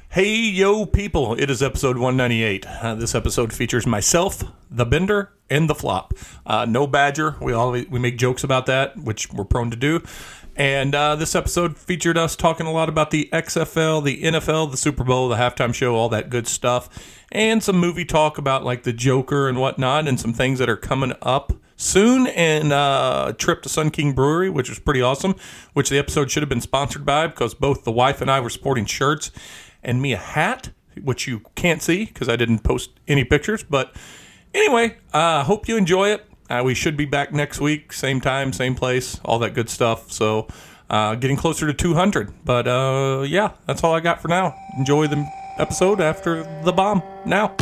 Hey, yo, people. It is episode 198. This episode features myself, the Bender, and the Flop. No Badger. We make jokes about that, which we're prone to do. And this episode featured us talking a lot about the XFL, the NFL, the Super Bowl, the halftime show, all that good stuff. And some movie talk about like the Joker and whatnot, and some things that are coming up soon, and a trip to Sun King Brewery, which was pretty awesome, which the episode should have been sponsored by because both the wife and I were sporting shirts and me a hat, which you can't see because I didn't post any pictures. But anyway, hope you enjoy it. We should be back next week, same time, same place, all that good stuff. So getting closer to 200. But yeah, that's all I got for now. Enjoy the episode after the bomb now.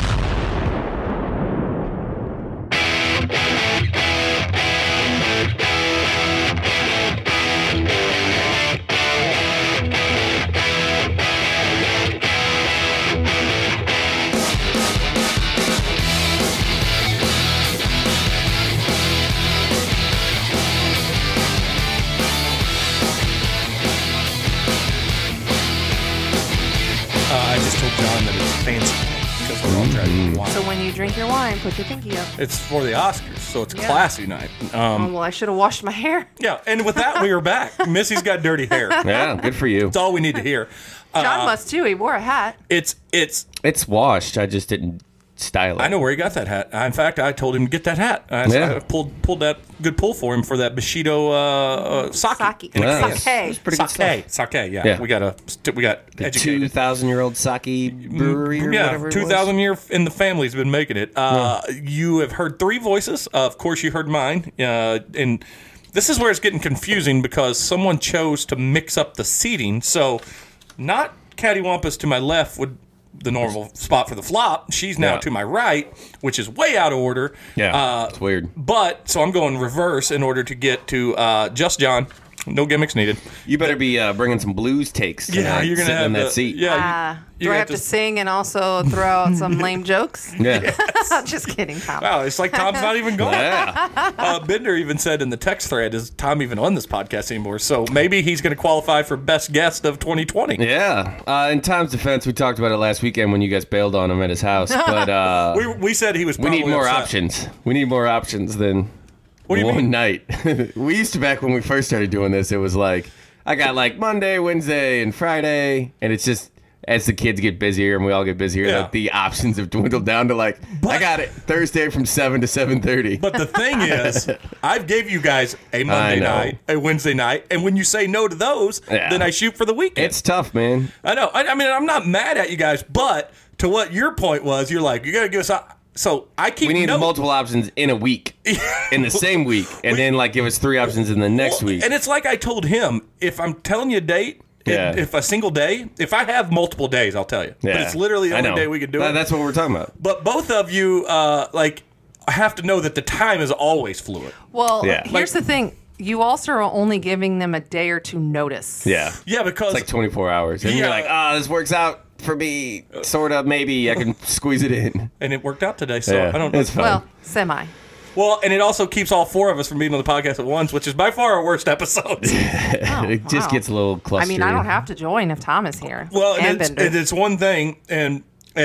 John that it's fancy because we're all drinking wine. So when you drink your wine, put your pinky up. It's for the Oscars, so it's classy night. Well, I should have washed my hair. Yeah, and with that, we are back. Missy's got dirty hair. Yeah, good for you. That's all we need to hear. John must too. He wore a hat. It's washed. I just didn't style it. I know where he got that hat. In fact, I told him to get that hat. I pulled that good pull for him for that Bushido sake. Sake. Pretty good stuff. Sake. Yeah. We got the educated. 2,000-year-old sake brewery or whatever. 2,000 year in the family's been making it. You have heard three voices. Of course, you heard mine. And this is where it's getting confusing because someone chose to mix up the seating. So, not cattywampus to my left would the normal spot for the Flop. She's now to my right, which is way out of order. Yeah, it's weird. But, so I'm going reverse in order to get to just John. No gimmicks needed. You better be bringing some blues takes tonight. Yeah, you're going to have in that seat. Yeah, do I have to sing and also throw out some lame jokes? Yeah. Just kidding, Tom. Wow, it's like Tom's not even going. Yeah. Bender even said in the text thread, is Tom even on this podcast anymore? So maybe he's going to qualify for best guest of 2020. Yeah. In Tom's defense, we talked about it last weekend when you guys bailed on him at his house. But we said he was probably we need more upset. options. We need more options than what do you one mean? night. We used to, back when we first started doing this, it was like, I got like Monday, Wednesday, and Friday, and it's just, as the kids get busier and we all get busier, like the options have dwindled down to like, I got it Thursday from 7 to 7:30. But the thing is, I've gave you guys a Monday night, a Wednesday night, and when you say no to those, then I shoot for the weekend. It's tough, man. I know. I mean, I'm not mad at you guys, but to what your point was, you're like, you got to give us... So I keep... We need multiple options in a week, in the same week, and then like give us 3 options in the next week. And it's like I told him, if I'm telling you a date, if a single day, if I have multiple days, I'll tell you. Yeah. But it's literally the only day we can do it. That's what we're talking about. But both of you, have to know that the time is always fluid. Well, here's the thing. You also are only giving them a day or two notice. Yeah. Yeah, because... It's like 24 hours. And you're like, this works out for me, sort of, maybe I can squeeze it in. And it worked out today, so I don't know. It's fine. Well, semi. Well, and it also keeps all 4 of us from being on the podcast at once, which is by far our worst episode. It just gets a little clustery. I mean, I don't have to join if Tom is here. Well, and it's one thing, and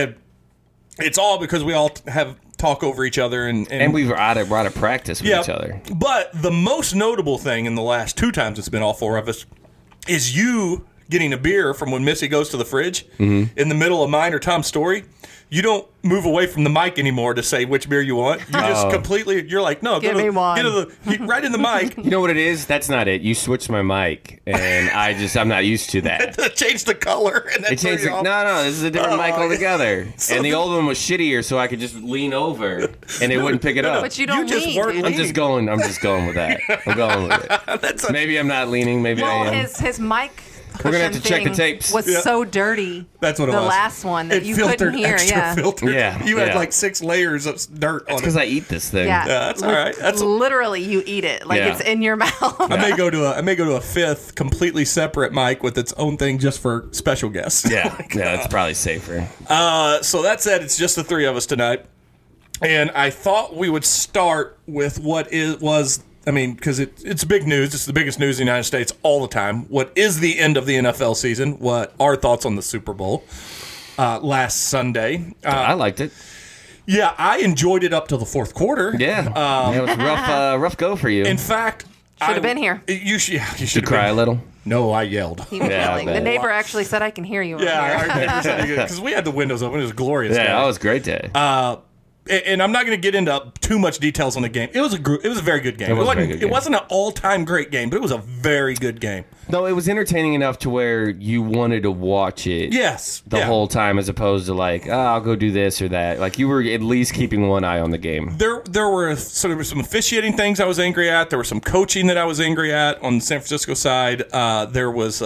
it's all because we all have talk over each other. And we're out of practice with each other. But the most notable thing in the last 2 times it's been all 4 of us is you getting a beer from when Missy goes to the fridge in the middle of mine or Tom's story. You don't move away from the mic anymore to say which beer you want. You just completely, you're like, no, give me one. Right in the mic. You know what it is? That's not it. You switched my mic, and I'm not used to that. It changed the color. And it changed no, this is a different mic altogether. So and the old one was shittier, so I could just lean over, and it wouldn't pick it up. But you don't I'm just going with that. I'm going with it. Maybe I'm not leaning. Maybe I am. His mic... We're going to have to check the tapes. Was so dirty. That's what it was. The last one that you couldn't hear. Filtered. Yeah. You had like 6 layers of dirt on it. because I eat this thing. Yeah, that's all right. That's literally you eat it like it's in your mouth. I may go to a 5th completely separate mic with its own thing just for special guests. Yeah, it's probably safer. So that said, it's just the 3 of us tonight, and I thought we would start with what was I mean, because it's big news. It's the biggest news in the United States all the time. What is the end of the NFL season? What are thoughts on the Super Bowl last Sunday? I liked it. Yeah, I enjoyed it up till the fourth quarter. Yeah, it was a rough go for you. In fact, Should have been here. You should. Yeah, you Did should you cry a little? No, I yelled. He was Yeah, yelling. I The bet. neighbor actually said, "I can hear you." over here." Because we had the windows open. It was a glorious. Yeah, day. that was a great day. And I'm not going to get into too much details on the game. It was a very good game. It wasn't an all-time great game, but it was a very good game. No, it was entertaining enough to where you wanted to watch it. Yes, The whole time, as opposed to like, I'll go do this or that. Like you were at least keeping one eye on the game. There were some officiating things I was angry at. There was some coaching that I was angry at on the San Francisco side. There was,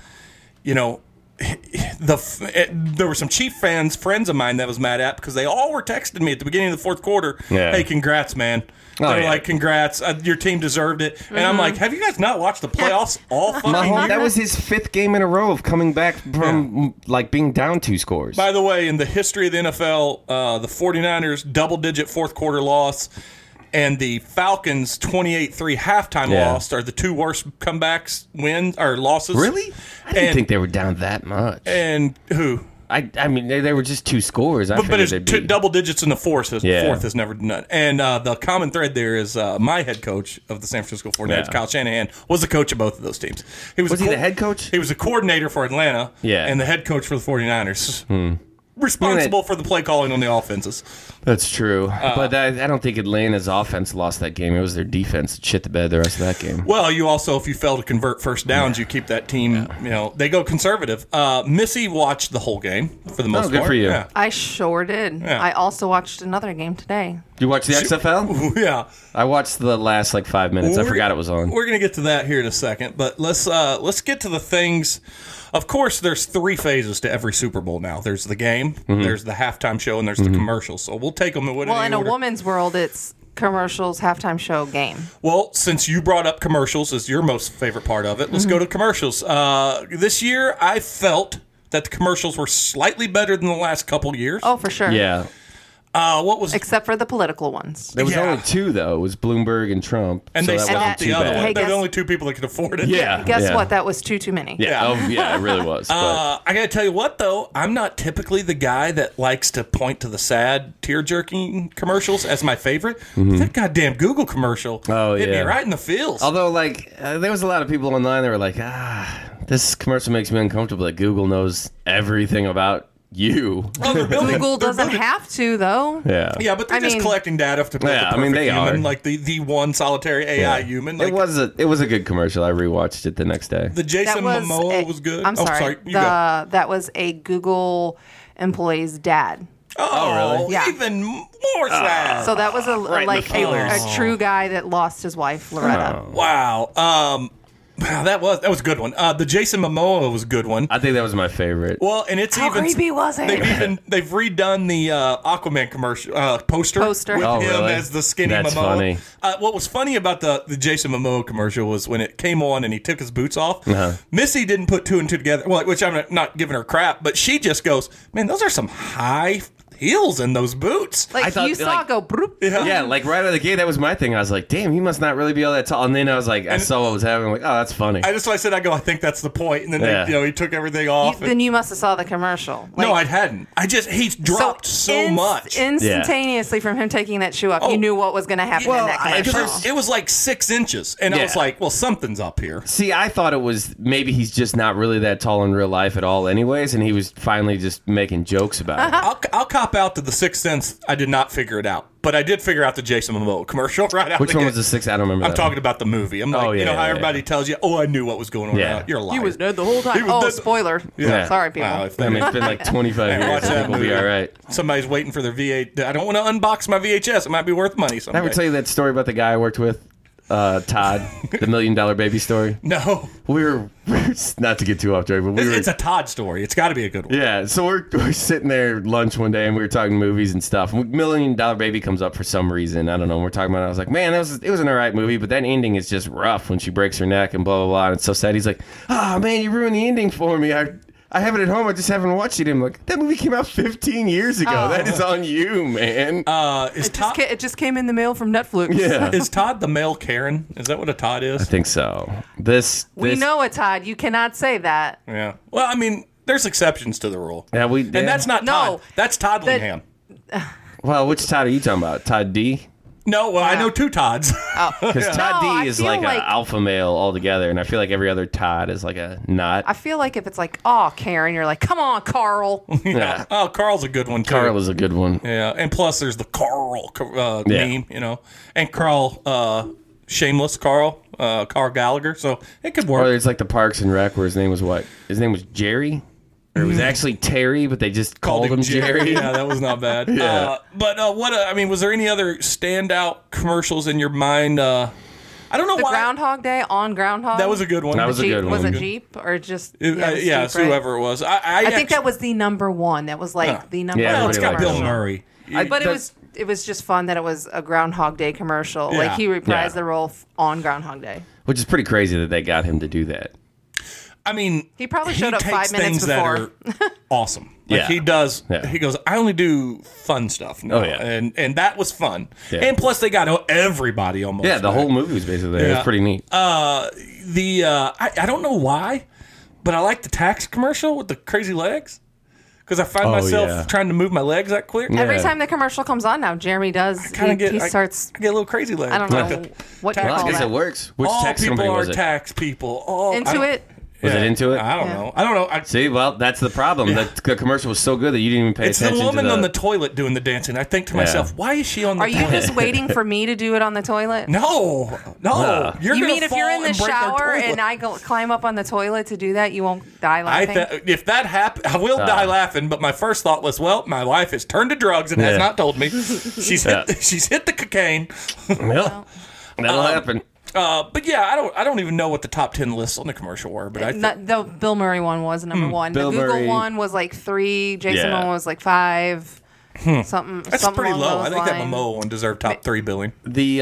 there were some Chief fans, friends of mine, that was mad at because they all were texting me at the beginning of the fourth quarter. Yeah. Hey, congrats, man. They're like, congrats, your team deserved it. And I'm like, have you guys not watched the playoffs all fucking year? That was his 5th game in a row of coming back from like being down 2 scores. By the way, in the history of the NFL, the 49ers double-digit fourth quarter loss and the Falcons 28-3 halftime loss are the 2 worst comebacks wins or losses. Really? I didn't think they were down that much. And who? I mean, they were just 2 scores. But it's they'd be double digits in the fourth. Yeah. Fourth is never done. And the common thread there is my head coach of the San Francisco 49ers, Kyle Shanahan, was the coach of both of those teams. Was he the head coach? He was a coordinator for Atlanta and the head coach for the 49ers. Responsible for the play calling on the offenses. That's true. But I don't think Atlanta's offense lost that game. It was their defense that shit the bed the rest of that game. Well, you also, if you fail to convert first downs, you keep that team, they go conservative. Missy watched the whole game for the most part. Good for you. Yeah. I sure did. Yeah. I also watched another game today. You watch the XFL? Yeah. I watched the last 5 minutes. I forgot it was on. We're going to get to that here in a second, but let's get to the things. Of course, there's 3 phases to every Super Bowl now. There's the game, there's the halftime show, and there's the commercials. So we'll take them in Well, in a order. woman's world, it's commercials, halftime show, game. Well, since you brought up commercials as your most favorite part of it, let's go to commercials. This year, I felt that the commercials were slightly better than the last couple years. Oh, for sure. Yeah. What was Except for the political ones. There was Yeah. only 2, though. It was Bloomberg and Trump. and so they that stopped wasn't the too other bad. one. Hey, They're the guess- only 2 people that could afford it. Yeah. Guess yeah. what? That was too many. Yeah. Yeah, it really was. But I gotta tell you what, though, I'm not typically the guy that likes to point to the sad, tear-jerking commercials as my favorite. That goddamn Google commercial hit me right in the feels. Although, there was a lot of people online that were like, this commercial makes me uncomfortable that Google knows everything about you. Oh, they're building- Google they're doesn't building- have to, though. Yeah. Yeah, but they're I just mean- collecting data to build Yeah, the I perfect mean, they human, are. like the one solitary AI human. Like, It was a good commercial. I rewatched it the next day. the Jason Momoa was good. I'm sorry. You go. That was a Google employee's dad. Oh, really? Yeah. even more sad. So that was in the feelers. a true guy that lost his wife, Loretta. Wow. Wow, that was a good one. The Jason Momoa was a good one. I think that was my favorite. Well, and it's How even creepy was it? they've redone the Aquaman commercial poster with Oh, him really? as the skinny That's Momoa. funny. What was funny about the Jason Momoa commercial was when it came on and he took his boots off. Uh-huh. Missy didn't put 2 and 2 together. Well, which I'm not giving her crap, but she just goes, "Man, those are some high heels in those boots." I Like thought, you saw like- it go broop. Yeah, like right out of the gate, that was my thing. I was like, damn, he must not really be all that tall. And then I was like, I saw what was happening. I'm like, oh, that's funny. I think that's the point. And then Yeah. he took everything off. Then you must have saw the commercial. No, I hadn't. He's dropped so much. Instantaneously from him taking that shoe off, you knew what was going to happen in that commercial. It was like 6 inches. And I was like, well, something's up here. See, I thought it was maybe he's just not really that tall in real life at all, anyways, and he was finally just making jokes about it. I'll cop out to the Sixth Sense. I did not figure it out, but I did figure out the Jason Momoa commercial right out. Which the one gate. was the 6th? I don't remember. I'm that talking one. about the movie. I'm like, Oh, how yeah, everybody tells you, I knew what was going on. Yeah. You're a liar. He was dead the whole He time. was Oh, dead- spoiler. Yeah. Sorry, people. Wow, if they- I mean, it's been like 25 Hey, years. watch I that think we'll be movie. all right. Somebody's waiting for their V8. I don't want to unbox my VHS. It might be worth money Did I someday. ever tell you that story about the guy I worked with, Todd, the $1 Million Baby story? No. We were not to get too off track, but we were. It's a Todd story. It's got to be a good one. Yeah, so we're sitting there at lunch one day and we were talking movies and stuff. And $1 Million Baby comes up for some reason. I don't know. And we're talking about it. I was like, man, it was an all right movie, but that ending is just rough when she breaks her neck and blah, blah, blah. And it's so sad. He's like, oh, man, you ruined the ending for me. I I have it at home. I just haven't watched it. I'm like, that movie came out 15 years ago. That is on you, man. It just came in the mail from Netflix. Yeah. Is Todd the male Karen? Is that what a Todd is? I think so. We know it, Todd. You cannot say that. Yeah. Well, I mean, there's exceptions to the rule. Yeah, And that's not No. Todd. That's Toddlingham. Well, which Todd are you talking about? Todd D? No, well, I know two Todds. Because Todd No, I D is feel like like- an alpha male altogether, and I feel like every other Todd is like a not. I feel like if it's like, oh, Karen, you're like, come on, Carl. Yeah. Oh, Carl's a good one, too. Carl is a good one. Yeah, and plus there's the Carl Yeah. meme, you know. And Carl, shameless Carl, Carl Gallagher. So it could Or work. it's like the Parks and Rec where his name was what? His name was Jerry? Or it was actually Terry, but they just called him Jerry. Yeah, that was not bad. Yeah. I mean, was there any other standout commercials in your mind? I don't know The why. Groundhog Day on Groundhog. That was a good one. That was a Jeep, good Was one. it Jeep or just? It- it was yeah, Jeep, it's right? whoever it was. I think that was the number one. That was like the number Yeah, Well, one. it's got everybody Bill likes it. Murray. But it was just fun that it was a Groundhog Day commercial. Yeah. Like he reprised Yeah. the role on Groundhog Day. Which is pretty crazy that they got him to do that. I mean, He probably showed up takes 5 minutes things that before. are awesome. Like Yeah. he does. Yeah. He goes, I only do fun stuff. No. Oh, yeah. And that was fun. Yeah. And plus, they got everybody almost. Yeah, the back. whole movie was basically there. It Yeah. was pretty neat. I don't know why, but I like the tax commercial with the crazy legs because I find myself yeah. trying to move my legs that quick. Every Yeah. time the commercial comes on now, Jeremy does. Kinda He starts. I get a little crazy legs. I don't know what you Well, I call guess that. it works. Which All tax people company are was it? tax people. Oh, Into it. Was it Into It? I don't Yeah. know. I don't know. See, well, that's the problem. The commercial was so good that you didn't even pay It's the attention woman to the... on the toilet doing the dancing. I think to myself, why is she on the Are you toilet? just waiting for me to do it on the toilet? No. You're You gonna mean if you're fall in the and break our shower toilet. and I go climb up on the toilet to do that, you won't die I laughing? if that happens, I will die laughing. But my first thought was, well, my wife has turned to drugs and has Yeah. not told me. She's hit the cocaine. Well, that'll happen. But yeah, I don't even know what the top 10 lists on the commercial were. But I think The Bill Murray one was number one. Bill the Google Murray. one was like 3. Jason Yeah. one was like 5. Something. that's something pretty along low. those I think that lines. Momoa one deserved top 3 billing.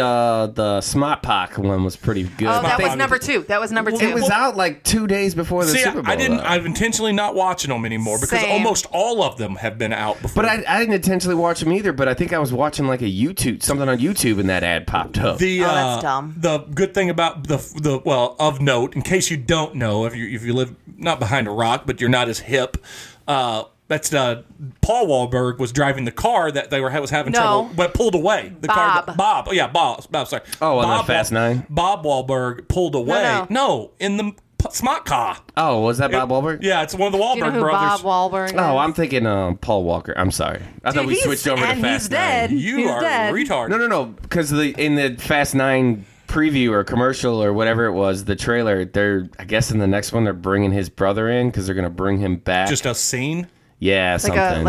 The Smart Pack one was pretty good. Oh, that Pack. was number 2. That was number 2. It was out like 2 days before the See, Super Bowl. I didn't. though. I'm intentionally not watching them anymore because Same. almost all of them have been out before. But I didn't intentionally watch them either. But I think I was watching like a YouTube, something on YouTube, and that ad popped up. The, that's dumb. The good thing about the of note, in case you don't know, if you live not behind a rock, but you're not as hip, that's Paul Wahlberg was driving the car that they was having No. trouble, but pulled away. The car, Bob. Bob. Oh yeah, Bob. Sorry. Oh, on Bob the Fast 9? Bob Wahlberg pulled away. No. In the smart car. Oh, was that Bob Wahlberg? Yeah, it's one of the Wahlberg Do you know who brothers. Bob Wahlberg is? Oh, I'm thinking Paul Walker. I'm sorry. I thought we He's- switched over to and Fast he's dead. 9. You He's are dead. a retard. No, because in the Fast 9 preview or commercial or whatever it was, the trailer, I guess in the next one they're bringing his brother in because they're gonna bring him back. Just a scene. yeah, like something.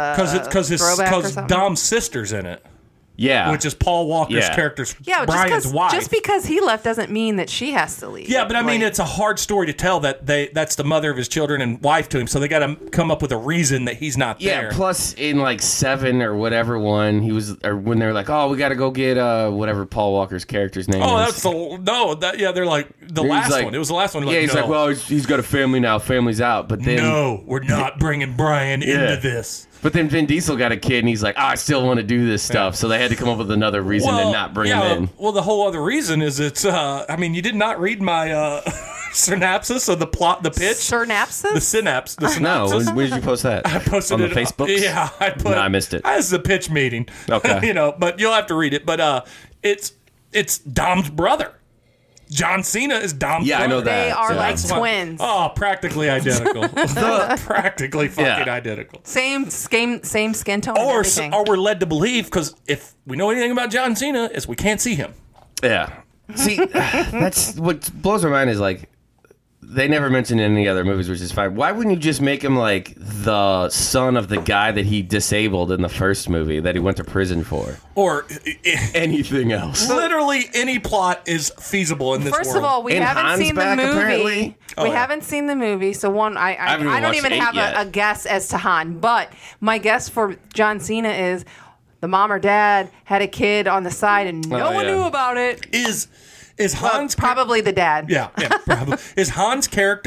Because Dom's sister's in it, yeah, which is Paul Walker's Yeah. character's Yeah, Brian's wife. just because he left doesn't mean that she has to leave. Yeah, but I mean, Like, it's a hard story to tell that's the mother of his children and wife to him. So they got to come up with a reason that he's not yeah. there. Plus, in like 7 or whatever one, or when they're like, "Oh, we got to go get whatever Paul Walker's character's name Oh, is." they're like the He's last like- one. It was the last one. Yeah, he's no, like, "Well, he's got a family now. Family's out." But then, no, we're not bringing Brian Yeah. into this. but then Vin Diesel got a kid, and he's like, "I still want to do this stuff." So they had to come up with another reason to not bring him in. Well, the whole other reason is it's. I mean, you did not read my synopsis of the plot, the pitch, Synapses? the synapse, the No, synopsis. where did you post that? I posted on it the Facebook. Yeah, I put. No, I missed it. As the pitch meeting. Okay. But you'll have to read it. But it's Dom's brother. John Cena is Dom's Yeah, I brother. know that. They are Yeah. like That's why- twins. Oh, practically identical. Practically fucking Yeah. identical. Same skin tone. and Or everything. we're led to believe, because if we know anything about John Cena, is we can't see him. Yeah. See, that's what blows my mind is like they never mentioned in any other movies, which is fine. Why wouldn't you just make him like the son of the guy that he disabled in the first movie that he went to prison for? Or Anything else? literally any plot is feasible in this First world. of all, we And haven't Han's seen the back, movie. apparently. We yeah. haven't seen the movie, so I haven't even don't watched even 8 have yet. a guess as to Han. But my guess for John Cena is the mom or dad had a kid on the side and no one yeah. knew about it. is Hans Probably the dad. Yeah, probably. Is Han's character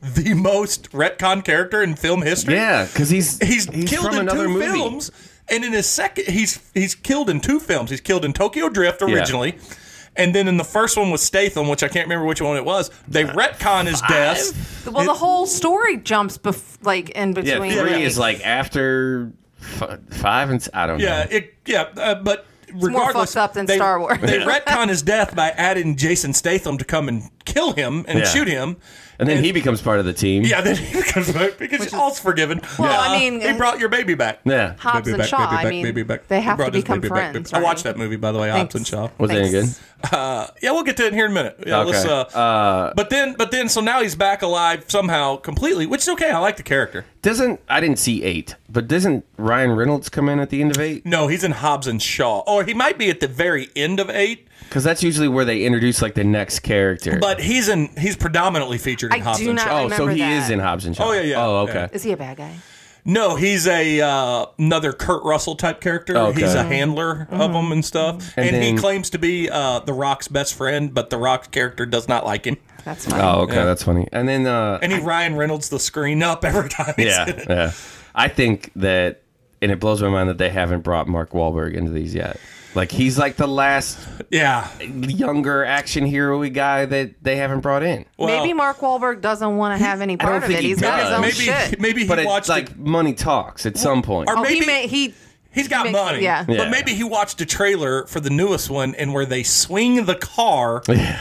the most retcon character in film history. Yeah, because he's killed from in another 2 movie. films, and in his second, he's killed in 2 films. He's killed in Tokyo Drift originally, and then in the first one with Statham, which I can't remember which one it was. They retcon his death. Well, the whole story jumps in between. Yeah, 3 is like after 5 and I don't know. But more regardless, fucked up than Star Wars. They retcon his death by adding Jason Statham to come and kill him and shoot him. And then he becomes part of the team. Yeah, then he becomes back because all's forgiven. Well, I mean, he brought your baby back. Yeah. Hobbs Baby and back, Shaw. baby back, I mean, baby back. they He have to brought his become baby back, friends. baby. I right? watched that movie, by the way, Hobbs and Shaw. Was it any good? Yeah, we'll get to it in here in a minute. Yeah, Okay. But then, so now he's back alive somehow completely, which is okay. I like the character. I didn't see 8, but doesn't Ryan Reynolds come in at the end of 8? No, he's in Hobbs and Shaw. Or he might be at the very end of 8. Because that's usually where they introduce like the next character. But he's predominantly featured in I Hobbs do and not Shaw. oh, so remember he that. is in Hobbs and Shaw. Oh, yeah. Oh, okay. Yeah. Is he a bad guy? No, he's another Kurt Russell type character. Okay. He's a handler of them and stuff. And he then- claims to be The Rock's best friend, but The Rock's character does not like him. That's fine. Oh, okay, Yeah. that's funny. And then, And he Ryan Reynolds the screen up every time he's in it. yeah. I think that, and it blows my mind that they haven't brought Mark Wahlberg into these yet. Like he's like the last Yeah. younger action hero-y guy that they haven't brought in. Well, Maybe Mark Wahlberg doesn't want to have any don't part of think it. he He's got his does. own shit. maybe he But it's watched like money talks at some point. Or Oh, maybe he's got makes- money. yeah. Yeah. But maybe he watched a trailer for the newest one and where they swing the car.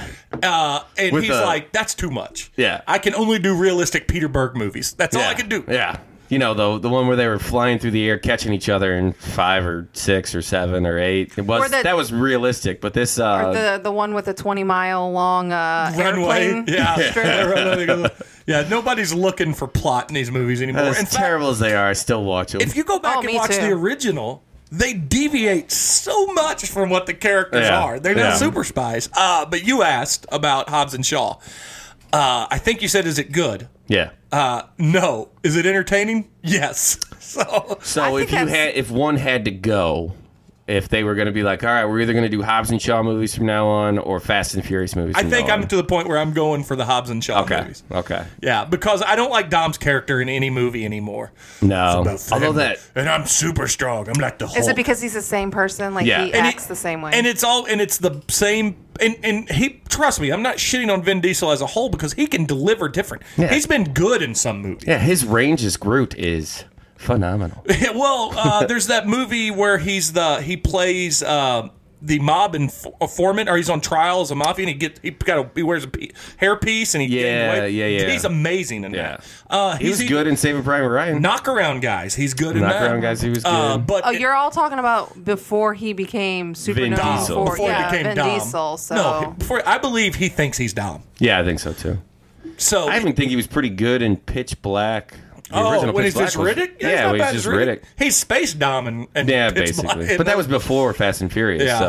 And With he's the- like, that's too much. Yeah. I can only do realistic Peter Berg movies. That's all I can do. Yeah. You know, the one where they were flying through the air, catching each other in 5 or 6 or 7 or 8. It was Or that was realistic, but this Or the one with the 20-mile long Runway. airplane. Yeah. Yeah, nobody's looking for plot in these movies anymore. as In fact, terrible as they are, I still watch them. if you go back Oh, and me watch too. the original, they deviate so much from what the characters Yeah. are. They're Yeah. not super spies. But you asked about Hobbs and Shaw. I think you said, is it good? yeah. No. Is it entertaining? Yes. So So think if one had to go, if they were going to be like, all right, we're either going to do Hobbs and Shaw movies from now on or Fast and Furious movies. I from think now I'm on. to the point where I'm going for the Hobbs and Shaw okay. movies. Okay. Yeah, because I don't like Dom's character in any movie anymore. No. About Although family. that And I'm super strong. I'm like the Hulk. Is it because he's the same person? Like Yeah. he And acts the same way? And it's the same. And he, trust me, I'm not shitting on Vin Diesel as a whole because he can deliver different. Yeah. He's been good in some movies. yeah, his range as Groot is phenomenal. Well, there's that movie where he plays the mob informant, or he's on trial as a mafia, and he wears a hairpiece, and he gained weight. Yeah. He's amazing in Yeah. that. He was good in Saving Private Ryan. Knockaround guys. He's good in that. Knockaround Guys, he was good. But oh, you're all talking about before he became super Vin known Diesel. for before he became Vin Dom. Diesel. So No, I believe he thinks he's Dom. Yeah, I think so too. So I even think he was pretty good in Pitch Black. The original when Pitch he's just Black was- Riddick? Yeah, he's not when bad he's just as Riddick. He's Space Dom and Yeah, Pitch Black. basically. But that was before Fast and Furious, Yeah.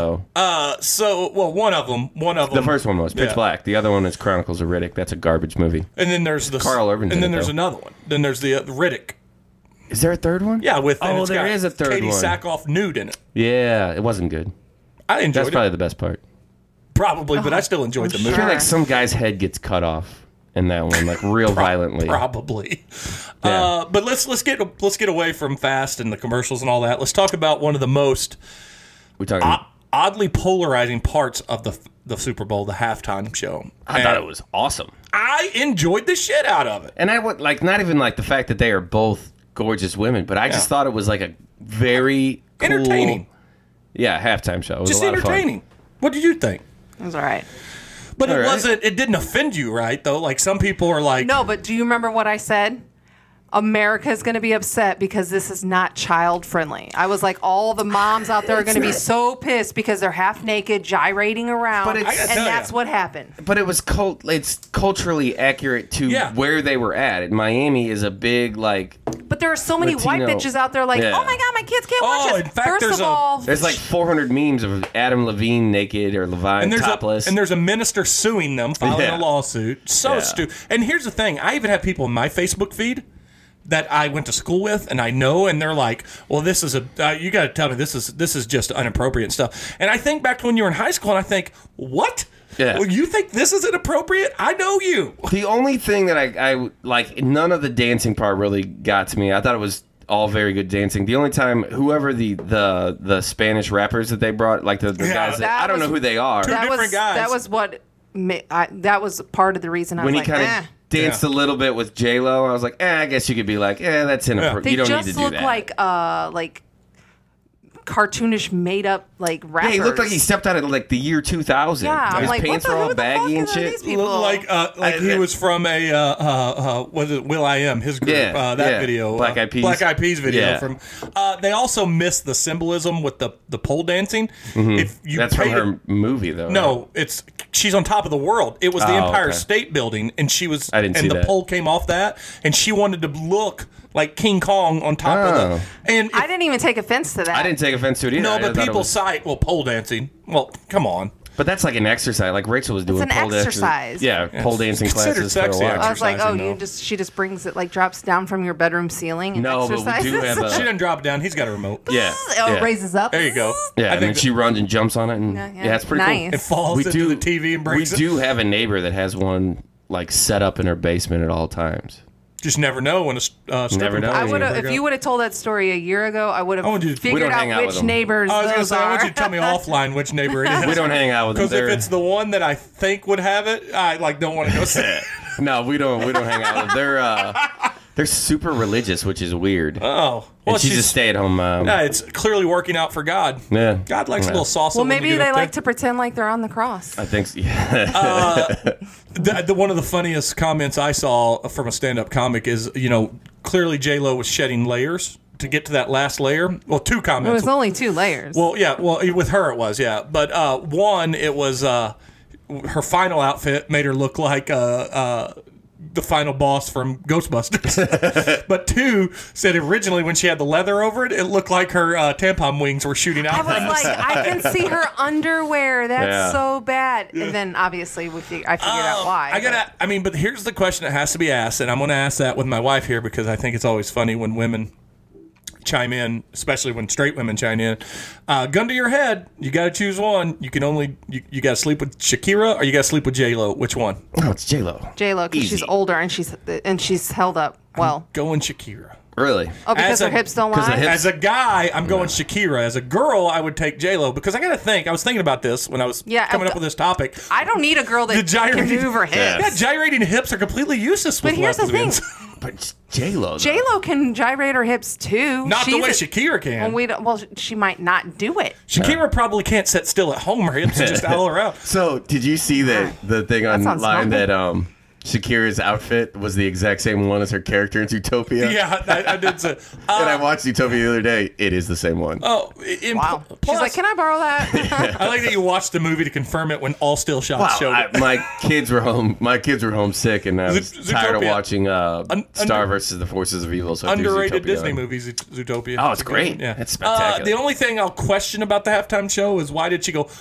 so. One of them. The first one was Pitch Yeah. Black. The other one is Chronicles of Riddick. That's a garbage movie. And then there's the Carl Urban's in And then it, there's though. another one. Then there's the Riddick. Is there a third one? Yeah, and Oh, it's there got is a third Katie one. Sackhoff nude in it. Yeah, it wasn't good. I enjoyed That's it. probably the best part. Probably, but I still enjoyed the I movie. feel Sure. like some guy's head gets cut off in that one, like real violently. Probably. Yeah. But let's get away from Fast and the commercials and all that. Let's talk about one of the most We're talking. oddly polarizing parts of the Super Bowl, the halftime show. I thought it was awesome, I enjoyed the shit out of it. and I would like not even like the fact that they are both gorgeous women, but I just thought it was like a very cool, Entertaining. Yeah, halftime show. It was Just a lot of fun. entertaining. What did you think? it was all right. But All it right. wasn't. It didn't offend you, right? Though, like some people are like, No, but do you remember what I said? America's going to be upset because this is not child friendly. I was like, all the moms out there are going to be so pissed because they're half naked, gyrating around, But it's- I gotta and tell that's ya. what happened. But it was it's culturally accurate to Yeah. where they were at. And Miami is a big like. But there are so many white Latino. bitches out there like, Yeah. oh my God, my kids can't watch Oh, this. in fact, First there's of all, There's like 400 memes of Adam Levine naked or Levine and topless. there's a minister suing them, filing Yeah. a lawsuit. So Yeah. stupid. And here's the thing: I even have people in my Facebook feed that I went to school with, and I know, and they're like, "Well, this is you got to tell me this is just inappropriate stuff." And I think back to when you were in high school, and I think, "What? Yeah. Well, you think this is inappropriate? I know you. The only thing that I like, none of the dancing part really got to me. I thought it was all very good dancing. The only time, whoever the Spanish rappers that they brought, like the guys that I don't know who they are. different guys. That was what. That was part of the reason I When was he like, kind of danced a little bit with J-Lo, I was like, I guess you could be like, that's inappropriate. They You don't just need to do look that. like cartoonish made up like rappers. Yeah, he looked like he stepped out of like the year 2000. Yeah, I'm his like, pants what the, were all who the fuck baggy and are shit. these people? Like he was from a was it Will I Am, his group, that video, Black Eyed Peas. Black Eyed Peas video. Yeah. From they also missed the symbolism with the pole dancing. If you That's from paid her movie, though. No, it's she's on top of the world. It was the Empire okay. State Building, and she was. I didn't and see the that. pole came off that, and she wanted to look like King Kong on top of the. And I didn't even take offense to that. I didn't take offense to it either. no, I but thought it people was- cite pole dancing. Well, come on. But that's like an exercise. Like Rachel was doing an pole exercise. pole dancing Considered classes for a sexy while. I was like, oh, exercising, though. she just brings it, like drops down from your bedroom ceiling and No, but we exercises. do have a- She didn't drop it down. He's got a remote. Yeah, Oh, yeah. it raises up. There you go. Yeah, I and then think she runs and jumps on it, and Yeah, it's pretty nice. it falls We into do- the TV and breaks We do have a neighbor that has one like set up in her basement at all times. Just never know when a stripper Never know. pole I is would gonna have, break if you up. would have told that story a year ago, I would I want you have to- we figured don't hang out out which with them. neighbors I was going to those say, I want are. you to tell me offline which neighbor it is. We don't hang out with them. Because if They're- it's the one that I think would have it, I don't want to go say it. No, we don't hang out with them. They're super religious, which is weird. Oh, well, and she's a stay-at-home mom. Yeah, it's clearly working out for God. Yeah. God likes a Yeah. little salsa. Well, when you maybe get they up like there. to pretend like they're on the cross. I think so. Yeah. One of the funniest comments I saw from a stand-up comic is, clearly J-Lo was shedding layers to get to that last layer. Well, two It comments. was only 2 layers. Well, yeah. Well, with her it was, yeah. But one, it was her final outfit made her look like the final boss from Ghostbusters. But 2 said originally when she had the leather over it, it looked like her tampon wings were shooting out. I was like, I can see her underwear. That's Yeah. so bad. And then obviously I figured out why. But here's the question that has to be asked, and I'm going to ask that with my wife here because I think it's always funny when women chime in, especially when straight women chime in. Gun to your head, you got to choose one. You can only you got to sleep with Shakira or you got to sleep with J-Lo. Which one? Oh, it's J-Lo. J-Lo, because she's Easy. older and she's held up well. Going Shakira. Really? Oh, because As her a- hips don't 'cause the lie? hips- As a guy, I'm going Shakira. As a girl, I would take J-Lo because I got to think. I was thinking about this when I was coming up with this topic. I don't need a girl that can move her hips. Yeah, gyrating hips are completely useless with But here's the thing. lesbians. But J-Lo, though. J-Lo can gyrate her hips too. Not the way She's- Shakira can. Well, she might not do it. Shakira probably can't sit still at home. Her hips are just all around. So, did you see the thing sounds online funny. that Shakira's outfit was the exact same one as her character in Zootopia? Yeah, I did say. And I watched Zootopia the other day. It is the same one. Oh, Wow. Plus, She's like, can I borrow that? I like that you watched the movie to confirm it when all still shots Wow, showed it. my kids were home. My kids were homesick, and I was tired of Zootopia. watching Star versus the Forces of Evil. So I threw Underrated Zootopia Disney on. movie, Zootopia. Oh, it's great. Yeah, It's spectacular. The only thing I'll question about the halftime show is why did she go?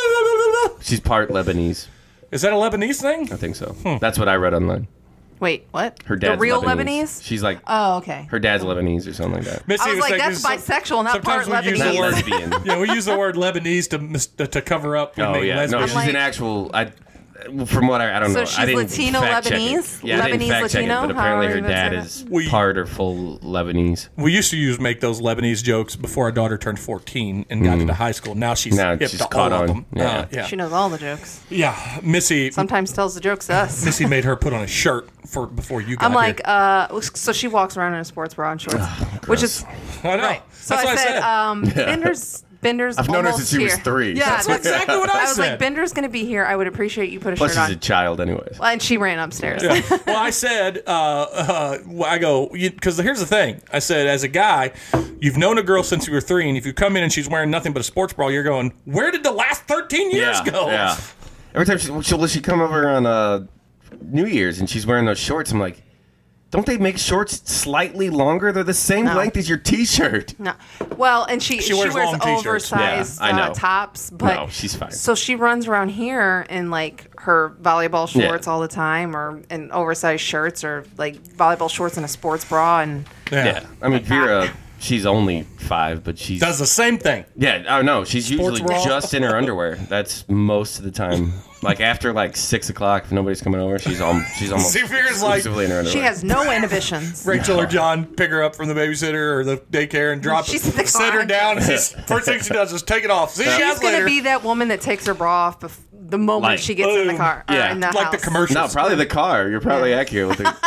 She's part Lebanese. Is that a Lebanese thing? I think so. That's what I read online. Wait, what? Her dad's the real Lebanese. She's like, Oh, okay. her dad's Lebanese or something like that. Missy I was like, saying that's some- bisexual, not part sometimes we use the Lebanese. word- Lesbian. Yeah, we use the word Lebanese to cover up. Oh being yeah, lesbian. no, she's like- an actual. From what I don't So know. she's I didn't Latino fact check it. Lebanese? Yeah, I didn't Lebanese fact check it, Latino? but apparently However her you would say dad that. is We- part or full Lebanese. We used to make those Lebanese jokes before our daughter turned 14 and got into high school. Now she's Now hip she's to caught all of on. them. Yeah. Yeah. She knows all the jokes. Yeah, Missy. Sometimes tells the jokes to us. Missy made her put on a shirt before you got I'm like, here. so she walks around in a sports bra and shorts, which is I know. right. So That's I what said, Bender's I've known her almost since she was here. 3. Yeah, That's exactly what I was said. like, Bender's going to be here. I would appreciate you put a Plus, shirt she's on. a child, anyways. And she ran upstairs. Yeah. Well, I said, I go, because here's the thing. I said, as a guy, you've known a girl since you were 3, and if you come in and she's wearing nothing but a sports bra, you're going, where did the last 13 years go? Yeah. Every time she come over on New Year's and she's wearing those shorts, I'm like, don't they make shorts slightly longer? They're the same No. length as your T-shirt. No. Well, and she wears long t-shirts. oversized Yeah, I know. tops, but No, she's fine. So she runs around here in like her volleyball shorts Yeah. all the time, or in oversized shirts, or like volleyball shorts and a sports bra, and Yeah. I mean, Vera, she's only 5, but she's Does the same thing. yeah. Oh no, she's Sports usually bra. just in her underwear. That's most of the time. Like after like 6 o'clock, if nobody's coming over, she's almost She figures, like, exclusively in her underwear. She has no inhibitions. Rachel or John pick her up from the babysitter or the daycare and drop She's in the sit her car. down. And first thing she does is take it off. See you She's guys going to later. be that woman that takes her bra off the moment Like, she gets in the boom. car. Or Yeah. in the like the house. commercials. No, probably the car. You're probably accurate with it.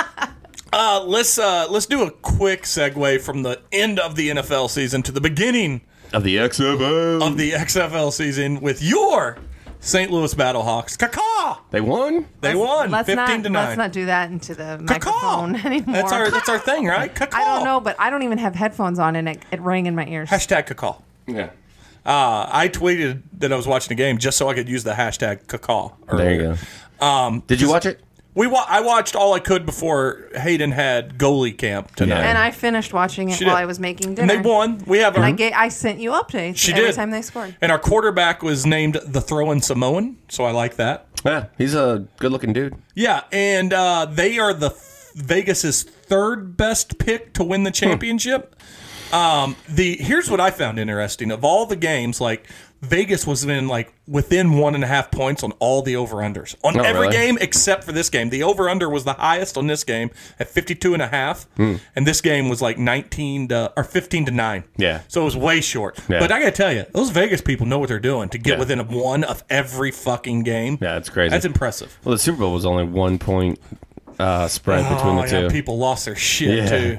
Let's do a quick segue from the end of the NFL season to the beginning Of the XFL. of the XFL season with your St. Louis Battlehawks. Caw-caw! They won? They won Let's 15 to 9. Let's not do that into the Caw-caw! microphone anymore. That's our thing, right? Caw-caw. I don't know, but I don't even have headphones on, and it rang in my ears. Hashtag caw-caw. Yeah. I tweeted that I was watching the game just so I could use the hashtag caw-caw. There you go. Did you watch it? I watched all I could before Hayden had goalie camp tonight. Yeah. And I finished watching it She while did. I was making And dinner. they won. We have And our, I sent you updates She every did. time they scored. and our quarterback was named the Throwin' Samoan, so I like that. Yeah, he's a good-looking dude. Yeah, and they are the Vegas's third best pick to win the championship. Here's what I found interesting. Of all the games, like Vegas was within 1.5 points on all the over-unders. On Oh, every really? game except for this game. The over-under was the highest on this game at 52.5. And this game was like 15 to 9. Yeah. So it was way short. Yeah. But I gotta tell you, those Vegas people know what they're doing to get Yeah. within one of every fucking game. Yeah, it's crazy. That's impressive. Well, the Super Bowl was only 1 point spread between the yeah, two. people lost their shit Yeah. too.